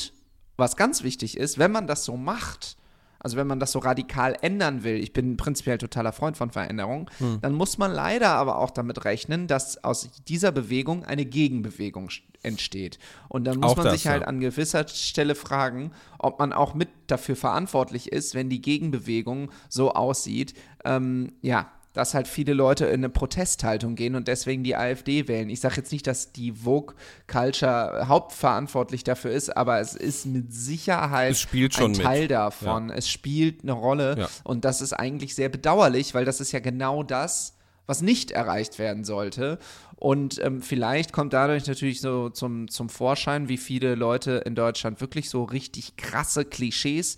was ganz wichtig ist, wenn man das so macht, also wenn man das so radikal ändern will, ich bin prinzipiell totaler Freund von Veränderungen, hm. dann muss man leider aber auch damit rechnen, dass aus dieser Bewegung eine Gegenbewegung entsteht. Und dann muss auch man das, sich halt ja. an gewisser Stelle fragen, ob man auch mit dafür verantwortlich ist, wenn die Gegenbewegung so aussieht, ähm, ja, dass halt viele Leute in eine Protesthaltung gehen und deswegen die AfD wählen. Ich sage jetzt nicht, dass die Vogue-Culture hauptverantwortlich dafür ist, aber es ist mit Sicherheit es spielt schon ein Teil mit. davon. Ja. Es spielt eine Rolle ja. und das ist eigentlich sehr bedauerlich, weil das ist ja genau das, was nicht erreicht werden sollte. Und ähm, vielleicht kommt dadurch natürlich so zum, zum Vorschein, wie viele Leute in Deutschland wirklich so richtig krasse Klischees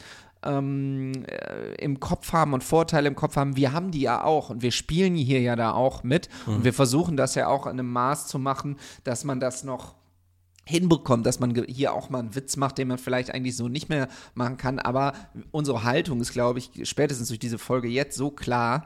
Ähm, äh, im Kopf haben und Vorteile im Kopf haben, wir haben die ja auch und wir spielen hier ja da auch mit mhm. und wir versuchen das ja auch in einem Maß zu machen, dass man das noch hinbekommt, dass man hier auch mal einen Witz macht, den man vielleicht eigentlich so nicht mehr machen kann, aber unsere Haltung ist, glaube ich, spätestens durch diese Folge jetzt so klar,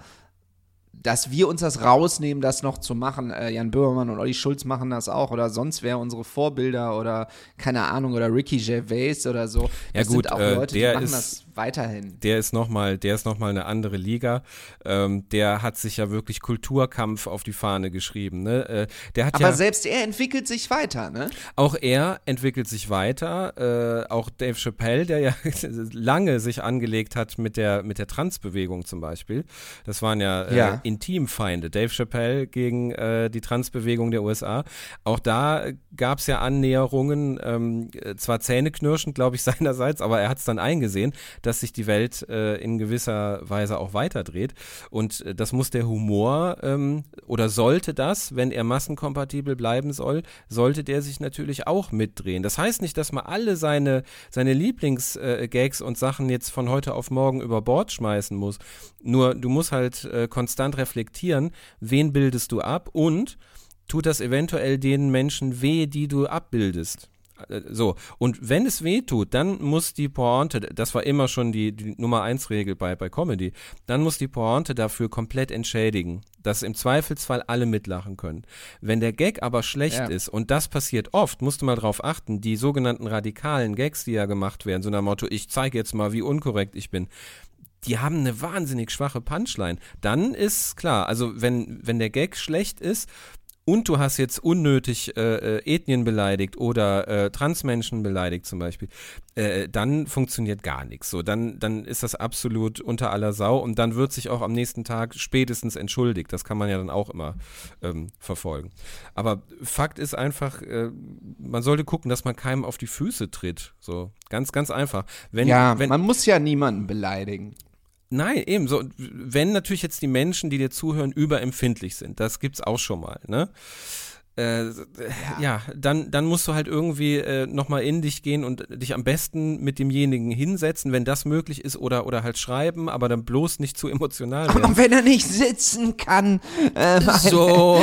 dass wir uns das rausnehmen, das noch zu machen. Äh, Jan Böhmermann und Olli Schulz machen das auch oder sonst wer unsere Vorbilder oder keine Ahnung oder Ricky Gervais oder so. Ja das gut, sind auch äh, Leute, die der machen ist, das weiterhin. Der ist nochmal, der ist noch mal eine andere Liga. Ähm, der hat sich ja wirklich Kulturkampf auf die Fahne geschrieben. Ne? Äh, der hat Aber ja, selbst er entwickelt sich weiter, ne? Auch er entwickelt sich weiter. Äh, auch Dave Chappelle, der ja lange sich angelegt hat mit der, mit der Transbewegung zum Beispiel. Das waren ja, äh, ja. Intimfeinde. Dave Chappelle gegen äh, die Transbewegung der U S A. Auch da gab es ja Annäherungen, ähm, zwar zähneknirschend, glaube ich, seinerseits, aber er hat es dann eingesehen, dass sich die Welt äh, in gewisser Weise auch weiterdreht. Und äh, das muss der Humor ähm, oder sollte das, wenn er massenkompatibel bleiben soll, sollte der sich natürlich auch mitdrehen. Das heißt nicht, dass man alle seine, seine Lieblingsgags äh, und Sachen jetzt von heute auf morgen über Bord schmeißen muss. Nur du musst halt äh, konstant reflektieren, wen bildest du ab und tut das eventuell den Menschen weh, die du abbildest. So, und wenn es weh tut, dann muss die Pointe, das war immer schon die, die Nummer eins Regel bei, bei Comedy, dann muss die Pointe dafür komplett entschädigen, dass im Zweifelsfall alle mitlachen können. Wenn der Gag aber schlecht ja. ist, und das passiert oft, musst du mal drauf achten, die sogenannten radikalen Gags, die ja gemacht werden, so nach dem Motto, ich zeige jetzt mal, wie unkorrekt ich bin, die haben eine wahnsinnig schwache Punchline. Dann ist klar, also wenn, wenn der Gag schlecht ist, und du hast jetzt unnötig äh, Ethnien beleidigt oder äh, Transmenschen beleidigt zum Beispiel, äh, dann funktioniert gar nichts. So, dann, dann ist das absolut unter aller Sau und dann wird sich auch am nächsten Tag spätestens entschuldigt. Das kann man ja dann auch immer ähm, verfolgen. Aber Fakt ist einfach, äh, man sollte gucken, dass man keinem auf die Füße tritt. So, ganz, ganz einfach. Wenn, ja, wenn, man muss ja niemanden beleidigen. Nein, eben so, wenn natürlich jetzt die Menschen, die dir zuhören, überempfindlich sind, das gibt's auch schon mal, ne? Äh, ja. ja, dann, dann musst du halt irgendwie äh, nochmal in dich gehen und dich am besten mit demjenigen hinsetzen, wenn das möglich ist, oder, oder halt schreiben, aber dann bloß nicht zu emotional werden. Aber wenn er nicht sitzen kann, äh, so.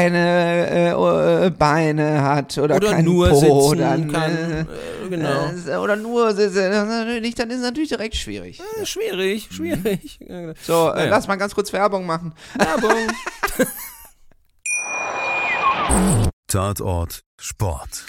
keine äh, Beine hat oder, oder kein nur Po, sitzen dann, kann, äh, äh, genau. Äh, oder nur sitzen, dann ist es natürlich direkt schwierig. Äh, schwierig, schwierig. Mhm. So, äh, ja. Lass mal ganz kurz Werbung machen. Werbung. Tatort Sport.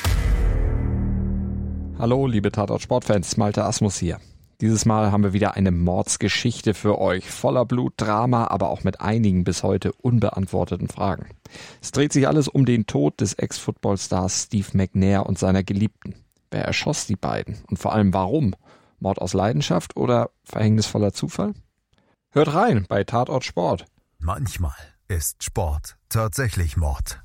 Hallo, liebe Tatort-Sportfans, Malte Asmus hier. Dieses Mal haben wir wieder eine Mordsgeschichte für euch, voller Blut, Drama, aber auch mit einigen bis heute unbeantworteten Fragen. Es dreht sich alles um den Tod des Ex-Football-Stars Steve McNair und seiner Geliebten. Wer erschoss die beiden? Und vor allem warum? Mord aus Leidenschaft oder verhängnisvoller Zufall? Hört rein bei Tatort Sport. Manchmal ist Sport tatsächlich Mord.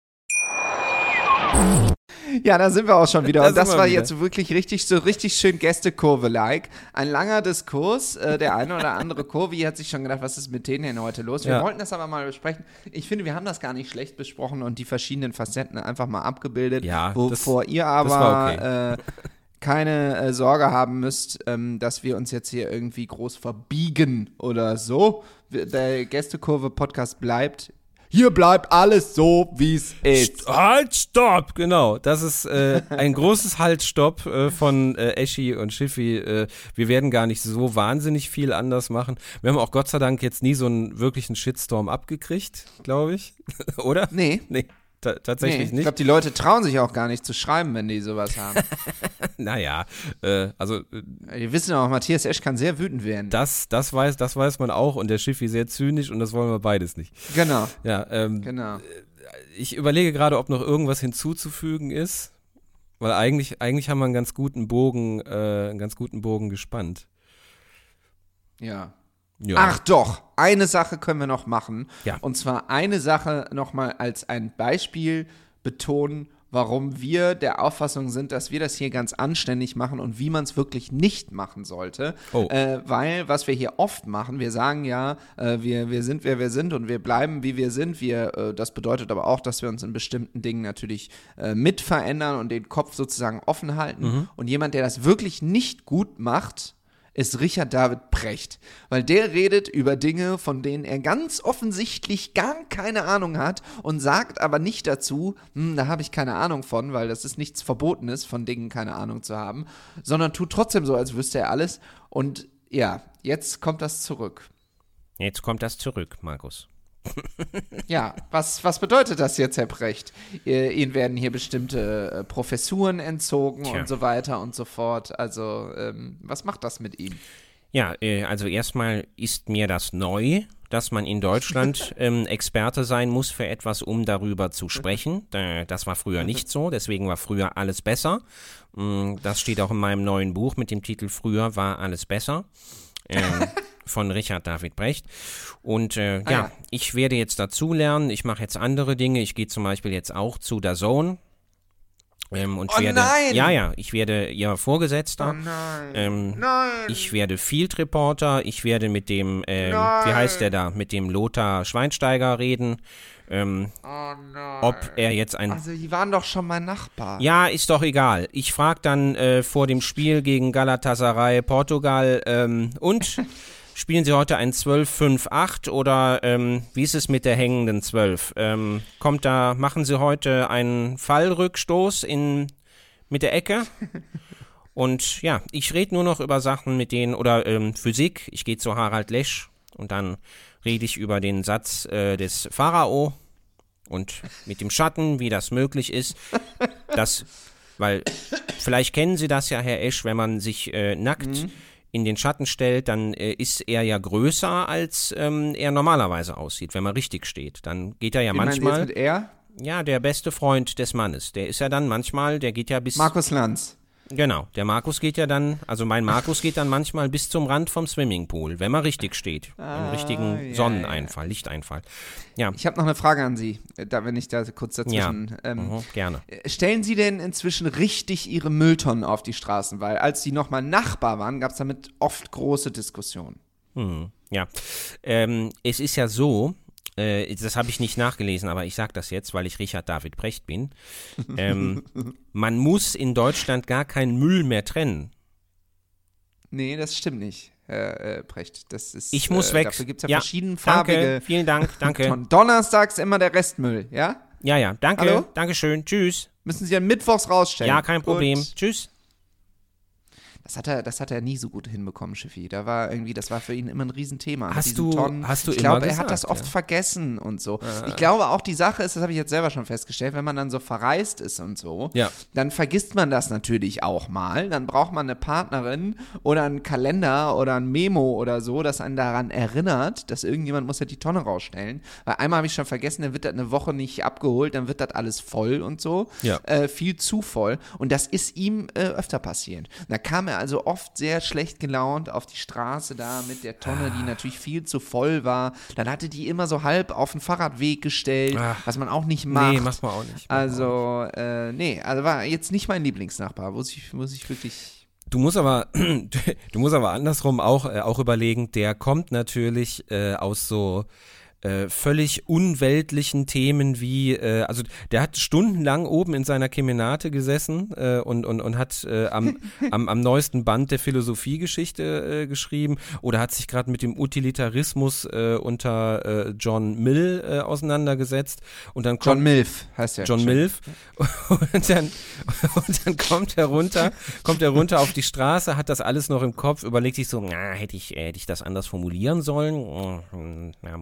Ja, da sind wir auch schon wieder. Da Und das war wieder. jetzt wirklich richtig so richtig schön Gästekurve-like. Ein langer Diskurs. Äh, der eine oder andere Kurvi hat sich schon gedacht, was ist mit denen denn heute los? Wir ja. wollten das aber mal besprechen. Ich finde, wir haben das gar nicht schlecht besprochen und die verschiedenen Facetten einfach mal abgebildet. Ja, wovor das, ihr aber das war okay. äh, keine äh, Sorge haben müsst, ähm, dass wir uns jetzt hier irgendwie groß verbiegen oder so. Der Gästekurve-Podcast bleibt. Hier bleibt alles so, wie es ist. Halt, stopp! Genau, das ist äh, ein großes Halt, stopp äh, von äh, Eschi und Schiffi. Äh, wir werden gar nicht so wahnsinnig viel anders machen. Wir haben auch Gott sei Dank jetzt nie so einen wirklichen Shitstorm abgekriegt, glaube ich. Oder? Nee. Nee. ta- tatsächlich Nee, ich nicht. glaube, die Leute trauen sich auch gar nicht zu schreiben, wenn die sowas haben. Naja, äh, also äh, Die wissen auch, Matthias Esch kann sehr wütend werden. das, das, weiß, das weiß man auch und der Schiffi sehr zynisch und das wollen wir beides nicht. Genau, Ja, ähm, genau. ich überlege gerade, ob noch irgendwas hinzuzufügen ist, weil eigentlich, eigentlich haben wir einen ganz guten Bogen, äh, einen ganz guten Bogen gespannt. Ja. Ja. Ach doch, eine Sache können wir noch machen. Ja. Und zwar eine Sache nochmal als ein Beispiel betonen, warum wir der Auffassung sind, dass wir das hier ganz anständig machen und wie man es wirklich nicht machen sollte. Oh. Äh, weil, was wir hier oft machen, wir sagen ja, äh, wir, wir sind, wer wir sind und wir bleiben, wie wir sind. Wir, äh, das bedeutet aber auch, dass wir uns in bestimmten Dingen natürlich äh, mit verändern und den Kopf sozusagen offen halten. Mhm. Und jemand, der das wirklich nicht gut macht, ist Richard David Precht, weil der redet über Dinge, von denen er ganz offensichtlich gar keine Ahnung hat und sagt aber nicht dazu, hm, da habe ich keine Ahnung von, weil das ist nichts Verbotenes, von Dingen keine Ahnung zu haben, sondern tut trotzdem so, als wüsste er alles. Und ja, jetzt kommt das zurück. Jetzt kommt das zurück, Markus. Ja, was, was bedeutet das jetzt, Herr Precht? Äh, Ihnen werden hier bestimmte äh, Professuren entzogen Tja. und so weiter und so fort. Also, ähm, was macht das mit ihm? Ja, äh, also erstmal ist mir das neu, dass man in Deutschland ähm, Experte sein muss für etwas, um darüber zu sprechen. Äh, das war früher nicht so, deswegen war früher alles besser. Mm, das steht auch in meinem neuen Buch mit dem Titel Früher war alles besser. Ähm, von Richard David Precht. Und äh, Ah, ja, ja. ich werde jetzt dazulernen. Ich mache jetzt andere Dinge. Ich gehe zum Beispiel jetzt auch zu D A Z N. Ähm, und Oh werde, nein! Ja, ja, ich werde ihr Vorgesetzter. nein. Ähm, Nein! Ich werde Field Reporter. Ich werde mit dem, ähm, wie heißt der da, mit dem Lothar Schweinsteiger reden. Ähm, Oh nein. ob er jetzt ein Also, die waren doch schon mein Nachbar. Ja, ist doch egal. Ich frage dann äh, vor dem Spiel gegen Galatasaray Portugal, ähm, und spielen Sie heute ein zwölf fünf acht oder ähm, wie ist es mit der hängenden zwölf? Ähm, kommt da, machen Sie heute einen Fallrückstoß in, mit der Ecke? Und ja, ich rede nur noch über Sachen mit denen, oder ähm, Physik, ich gehe zu Harald Lesch und dann rede ich über den Satz äh, des Pharao und mit dem Schatten, wie das möglich ist. Das, weil, vielleicht kennen Sie das ja, Herr Esch, wenn man sich äh, nackt Mhm. in den Schatten stellt, dann äh, ist er ja größer, als ähm, er normalerweise aussieht, wenn man richtig steht. Dann geht er ja Wie meinen Sie manchmal, jetzt mit er? ja, der beste Freund des Mannes, der ist ja dann manchmal, der geht ja bis, Markus Lanz. genau, der Markus geht ja dann, also mein Markus geht dann manchmal bis zum Rand vom Swimmingpool, wenn man richtig steht, im richtigen ja, Sonneneinfall, Lichteinfall. Ja, Ich habe noch eine Frage an Sie, äh, da, wenn ich da kurz ja, dazwischen. Ähm, mhm, gerne. äh, Stellen Sie denn inzwischen richtig Ihre Mülltonnen auf die Straßen? Weil als Sie nochmal Nachbar waren, gab es damit oft große Diskussionen. Hm, ja, ähm, es ist ja so, äh, das habe ich nicht nachgelesen, aber ich sage das jetzt, weil ich Richard David Precht bin. Ähm, man muss in Deutschland gar keinen Müll mehr trennen. Nee, das stimmt nicht, Herr äh, Precht. Das ist, Ich muss äh, weg. Dafür gibt es ja, Ja, verschiedenfarbige Danke, vielen Dank, danke. Tonnen. Donnerstags immer der Restmüll, ja? Ja, ja, danke, Hallo? danke schön, tschüss. Müssen Sie dann mittwochs rausstellen. Ja, kein Problem, Gut. tschüss. Das hat er, das hat er nie so gut hinbekommen, Schiffi. Da war irgendwie, das war für ihn immer ein Riesenthema. mit Hast diesen du- Tonnen. hast du ich immer glaube, er hat gesagt, das oft ja. vergessen und so. Ich glaube auch, die Sache ist, das habe ich jetzt selber schon festgestellt, wenn man dann so verreist ist und so, Ja. dann vergisst man das natürlich auch mal. Dann braucht man eine Partnerin oder einen Kalender oder ein Memo oder so, das einen daran erinnert, dass irgendjemand muss ja die Tonne rausstellen. Weil einmal habe ich schon vergessen, dann wird das eine Woche nicht abgeholt, dann wird das alles voll und so. Ja. Äh, viel zu voll. Und das ist ihm äh, öfter passiert. Da kam er also oft sehr schlecht gelaunt auf die Straße da mit der Tonne, die natürlich viel zu voll war. Dann hatte die immer so halb auf den Fahrradweg gestellt, Ach. was man auch nicht macht. Nee, macht man auch nicht. Macht man auch nicht. Also, äh, nee, also war jetzt nicht mein Lieblingsnachbar, muss ich, muss ich wirklich. Du musst aber, du musst aber andersrum auch, äh, auch überlegen, der kommt natürlich äh, aus so äh, völlig unweltlichen Themen wie, äh, also der hat stundenlang oben in seiner Kemenate gesessen äh, und, und, und hat äh, am, am, am neuesten Band der Philosophiegeschichte äh, geschrieben oder hat sich gerade mit dem Utilitarismus äh, unter äh, John Mill äh, auseinandergesetzt und dann kommt John Milf heißt er. John Milf und dann, und dann kommt er runter, kommt er runter auf die Straße, hat das alles noch im Kopf, überlegt sich so, na, hätte ich, äh, hätte ich das anders formulieren sollen? Hm, Na, muss gleich mal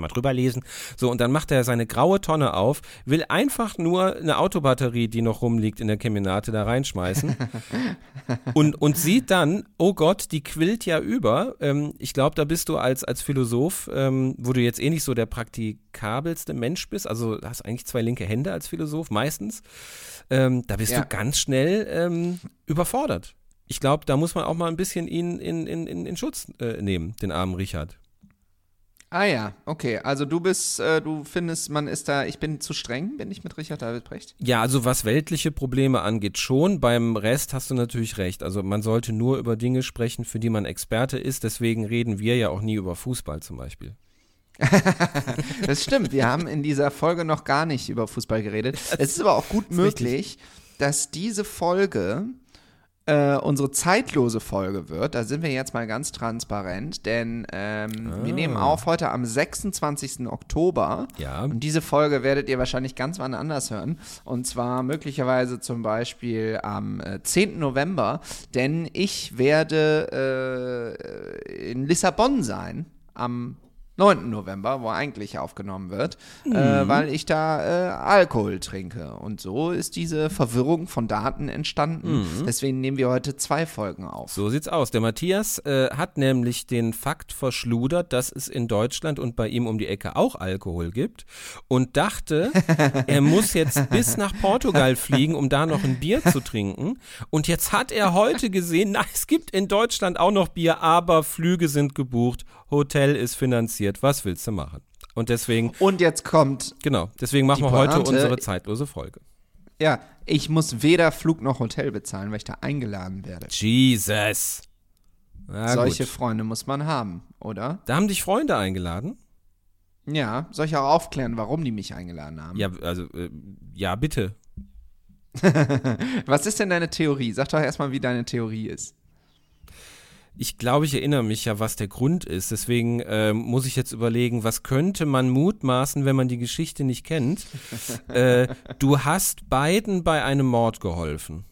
mal drüber lesen. So, und dann macht er seine graue Tonne auf, will einfach nur eine Autobatterie, die noch rumliegt in der Kemenate, da reinschmeißen und, und sieht dann, oh Gott, die quillt ja über. Ähm, ich glaube, da bist du als, als Philosoph, ähm, wo du jetzt eh nicht so der praktikabelste Mensch bist, also hast eigentlich zwei linke Hände als Philosoph, meistens, ähm, da bist Ja. du ganz schnell ähm, überfordert. Ich glaube, da muss man auch mal ein bisschen ihn in, in, in, in Schutz äh, nehmen, den armen Richard. Ah ja, okay. Also du bist, äh, du findest, man ist da, ich bin zu streng, bin ich mit Richard David Precht? Ja, also was weltliche Probleme angeht schon, beim Rest hast du natürlich recht. Also man sollte nur über Dinge sprechen, für die man Experte ist, deswegen reden wir ja auch nie über Fußball zum Beispiel. Das stimmt, wir haben in dieser Folge noch gar nicht über Fußball geredet. Es ist aber auch gut möglich, dass diese Folge äh, unsere zeitlose Folge wird. Da sind wir jetzt mal ganz transparent, denn ähm, Ah. wir nehmen auf heute am sechsundzwanzigsten Oktober. Ja. Und diese Folge werdet ihr wahrscheinlich ganz wann anders hören. Und zwar möglicherweise zum Beispiel am äh, zehnten November, denn ich werde äh, in Lissabon sein am neunten November, wo eigentlich aufgenommen wird, Mhm. äh, weil ich da äh, Alkohol trinke. Und so ist diese Verwirrung von Daten entstanden. Mhm. Deswegen nehmen wir heute zwei Folgen auf. So sieht's aus. Der Matthias äh, hat nämlich den Fakt verschludert, dass es in Deutschland und bei ihm um die Ecke auch Alkohol gibt und dachte, er muss jetzt bis nach Portugal fliegen, um da noch ein Bier zu trinken. Und jetzt hat er heute gesehen, na, es gibt in Deutschland auch noch Bier, aber Flüge sind gebucht, Hotel ist finanziert. Was willst du machen? Und deswegen, Und jetzt kommt, genau, deswegen machen Die wir heute Pointe- unsere zeitlose Folge. ja, ich muss weder Flug noch Hotel bezahlen, weil ich da eingeladen werde. Jesus. Na Solche gut. Freunde muss man haben, oder? Da haben dich Freunde eingeladen? Ja, soll ich auch aufklären, warum die mich eingeladen haben? Ja, also, äh, ja, bitte. Was ist denn deine Theorie? Sag doch erstmal, wie deine Theorie ist. Ich glaube, ich erinnere mich ja, was der Grund ist. Deswegen äh, muss ich jetzt überlegen, was könnte man mutmaßen, wenn man die Geschichte nicht kennt. äh, du hast beiden bei einem Mord geholfen.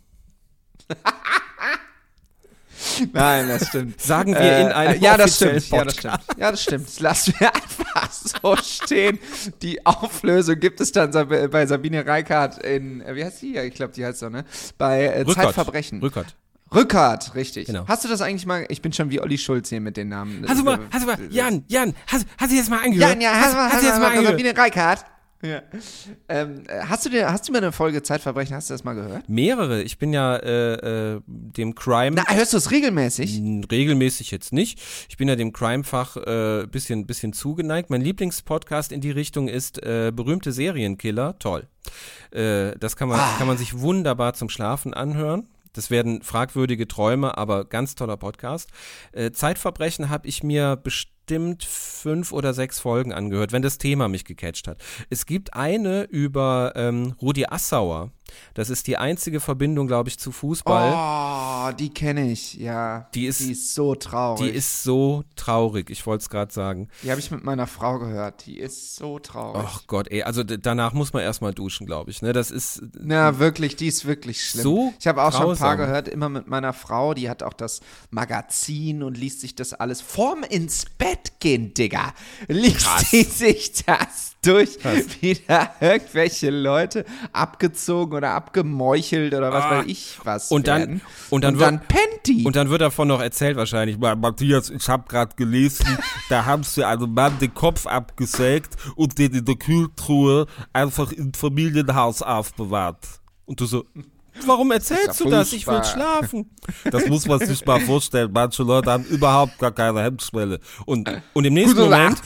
Nein, das stimmt. Sagen wir in einem ja, das offiziellen stimmt. Ja, das Podcast. stimmt. Ja, das stimmt. Das lassen wir einfach so stehen. Die Auflösung gibt es dann Sab- bei Sabine Reichardt in, äh, wie heißt die? Ja, ich glaube, die heißt so, ne? Bei äh, Rückert. Zeitverbrechen. Rückert. Rückert, richtig. Genau. Hast du das eigentlich mal, ich bin schon wie Olli Schulz hier mit den Namen. Hast du mal, hast du mal, Jan, Jan, hast, hast du jetzt mal angehört? Jan, ja, hast, hast, hast du jetzt mal angehört? Sabine Reichardt. Ja. Ähm, hast, du dir, hast du mir eine Folge Zeitverbrechen, hast du das mal gehört? Mehrere. Ich bin ja äh, äh, dem Crime... Na, hörst du es regelmäßig? N- Regelmäßig jetzt nicht. Ich bin ja dem Crime-Fach äh, bisschen, bisschen zugeneigt. Mein Lieblingspodcast in die Richtung ist äh, berühmte Serienkiller. Toll. Äh, das kann man, Ah. kann man sich wunderbar zum Schlafen anhören. Das werden fragwürdige Träume, aber ganz toller Podcast. Äh, Zeitverbrechen habe ich mir bestimmt fünf oder sechs Folgen angehört, wenn das Thema mich gecatcht hat. Es gibt eine über ähm, Rudi Assauer. Das ist die einzige Verbindung, glaube ich, zu Fußball. Oh, die kenne ich, ja. Die ist- die ist so traurig. Die ist so traurig, ich wollte es gerade sagen. Die habe ich mit meiner Frau gehört. Die ist so traurig. Ach Gott, ey, also d- danach muss man erstmal duschen, glaube ich. Ne? Das ist Na, wirklich, die ist wirklich schlimm. So ich habe auch schon ein paar grausam. gehört, immer mit meiner Frau, die hat auch das Magazin und liest sich das alles vorm ins Bett gehen, Digga. Liest die sich das durch, wie da irgendwelche Leute abgezogen oder abgemeuchelt oder was Ah. weiß ich was Und dann- werden. und dann und wird- dann pennt die. und dann wird davon noch erzählt wahrscheinlich, "Ma- Matthias, ich habe gerade gelesen, da haben sie einem Mann den Kopf abgesägt und den in der Kühltruhe einfach im Familienhaus aufbewahrt. Und du so, warum erzählst ja du das? Ich will furchtbar. schlafen. Das muss man sich mal vorstellen. Manche Leute haben überhaupt gar keine Hemmschwelle. Und, und im nächsten Gute Moment,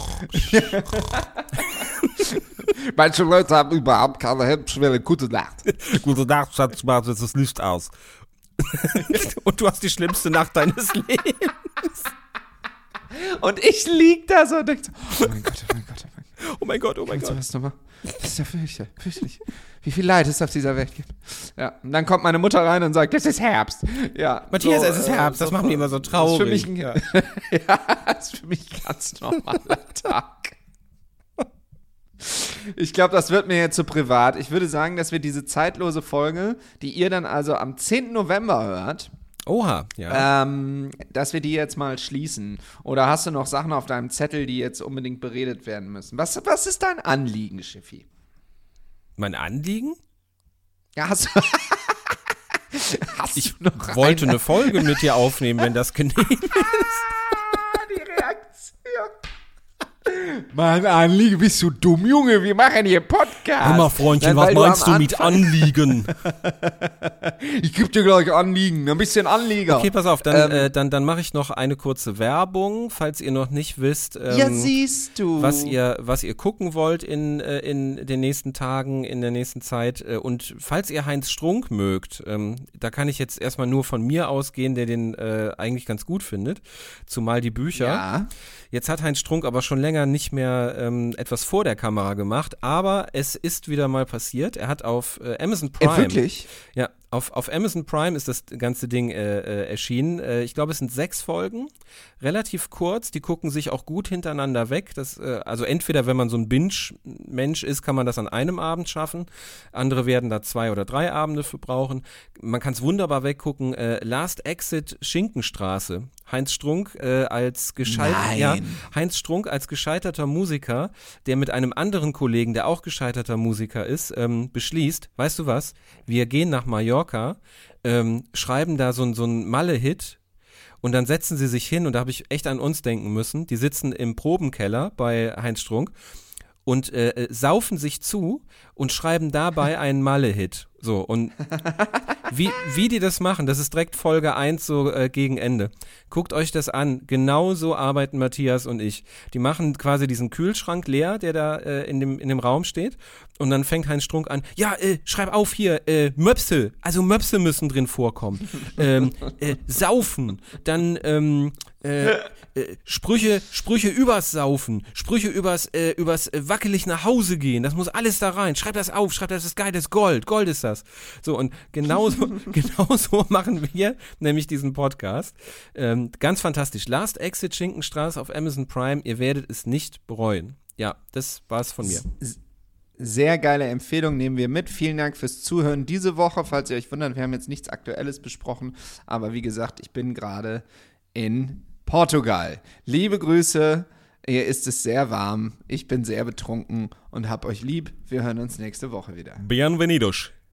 Manche Leute haben überhaupt keine Hemmschwelle. Gute Nacht. gute Nacht, Schatz, mach jetzt das Licht aus. Und du hast die schlimmste Nacht deines Lebens. Und ich lieg da so und denk so, oh mein Gott, oh mein Gott, oh mein Gott. Oh mein Gott, oh mein Kannst du Gott. was nochmal? Das ist ja fürchterlich, fürchterlich. Wie viel Leid es auf dieser Welt gibt. Ja, und dann kommt meine Mutter rein und sagt, es ist Herbst. Ja, Matthias, so, es ist äh, Herbst, das so- macht mich immer so Das traurig. ist für mich ein, ja. ja, das ist für mich ein ganz normaler Tag. Ich glaube, das wird mir jetzt zu privat. Ich würde sagen, dass wir diese zeitlose Folge, die ihr dann also am zehnten November hört, Oha, ja. Ähm, dass wir die jetzt mal schließen. Oder hast du noch Sachen auf deinem Zettel, die jetzt unbedingt beredet werden müssen? Was, was ist dein Anliegen, Schiffi? Mein Anliegen? Ja, hast du. hast ich du noch wollte eine? eine Folge mit dir aufnehmen, wenn das genehm ist. Die Reaktion. Mein Anliegen, bist du dumm, Junge? Wir machen hier Podcast. Hör mal, Freundchen, Nein, was weil meinst am du mit Anfang- Anliegen? Ich geb dir gleich Anliegen, ein bisschen Anlieger. Okay, pass auf, dann, Ähm, äh, dann, dann mache ich noch eine kurze Werbung, falls ihr noch nicht wisst, ähm, ja, siehst du. was ihr, was ihr gucken wollt in, äh, in den nächsten Tagen, in der nächsten Zeit. Äh, und falls ihr Heinz Strunk mögt, ähm, da kann ich jetzt erstmal nur von mir ausgehen, der den äh, eigentlich ganz gut findet, zumal die Bücher. Ja. Jetzt hat Heinz Strunk aber schon länger nicht mehr ähm, etwas vor der Kamera gemacht, aber es ist wieder mal passiert. Er hat auf äh, Amazon Prime. Äh, wirklich? Ja, auf, auf Amazon Prime ist das ganze Ding äh, äh, erschienen. Äh, ich glaube, es sind sechs Folgen, relativ kurz. Die gucken sich auch gut hintereinander weg. Das, äh, also entweder, wenn man so ein Binge-Mensch ist, kann man das an einem Abend schaffen. Andere werden da zwei oder drei Abende für brauchen. Man kann es wunderbar weggucken. Äh, Last Exit Schinkenstraße. Heinz Strunk äh, als gescheiterter, ja, Heinz Strunk als gescheiterter Musiker, der mit einem anderen Kollegen, der auch gescheiterter Musiker ist, ähm, beschließt, weißt du was, wir gehen nach Mallorca, ähm, schreiben da so, so einen Malle-Hit und dann setzen sie sich hin und da habe ich echt an uns denken müssen, die sitzen im Probenkeller bei Heinz Strunk und äh, saufen sich zu und schreiben dabei einen Malle-Hit. So, und wie, wie die das machen, das ist direkt Folge eins so äh, gegen Ende. Guckt euch das an. Genau so arbeiten Matthias und ich. Die machen quasi diesen Kühlschrank leer, der da äh, in, dem, in dem Raum steht. Und dann fängt Heinz Strunk an, ja, äh, schreib auf hier, äh, Möpse. Also Möpse müssen drin vorkommen. ähm, äh, saufen. Dann, ähm, äh, äh, Sprüche, Sprüche übers Saufen. Sprüche übers, äh, übers äh, wackelig nach Hause gehen. Das muss alles da rein. Schreib das auf, schreib das, das ist geil, das ist Gold. Gold ist das. So, und genauso, genauso machen wir nämlich diesen Podcast. Ähm, ganz fantastisch. Last Exit Schinkenstraße auf Amazon Prime. Ihr werdet es nicht bereuen. Ja, das war's von mir. Sehr geile Empfehlung, nehmen wir mit. Vielen Dank fürs Zuhören diese Woche. Falls ihr euch wundert, wir haben jetzt nichts Aktuelles besprochen. Aber wie gesagt, ich bin gerade in Portugal. Liebe Grüße. Hier ist es sehr warm. Ich bin sehr betrunken und hab euch lieb. Wir hören uns nächste Woche wieder. Bienvenidos.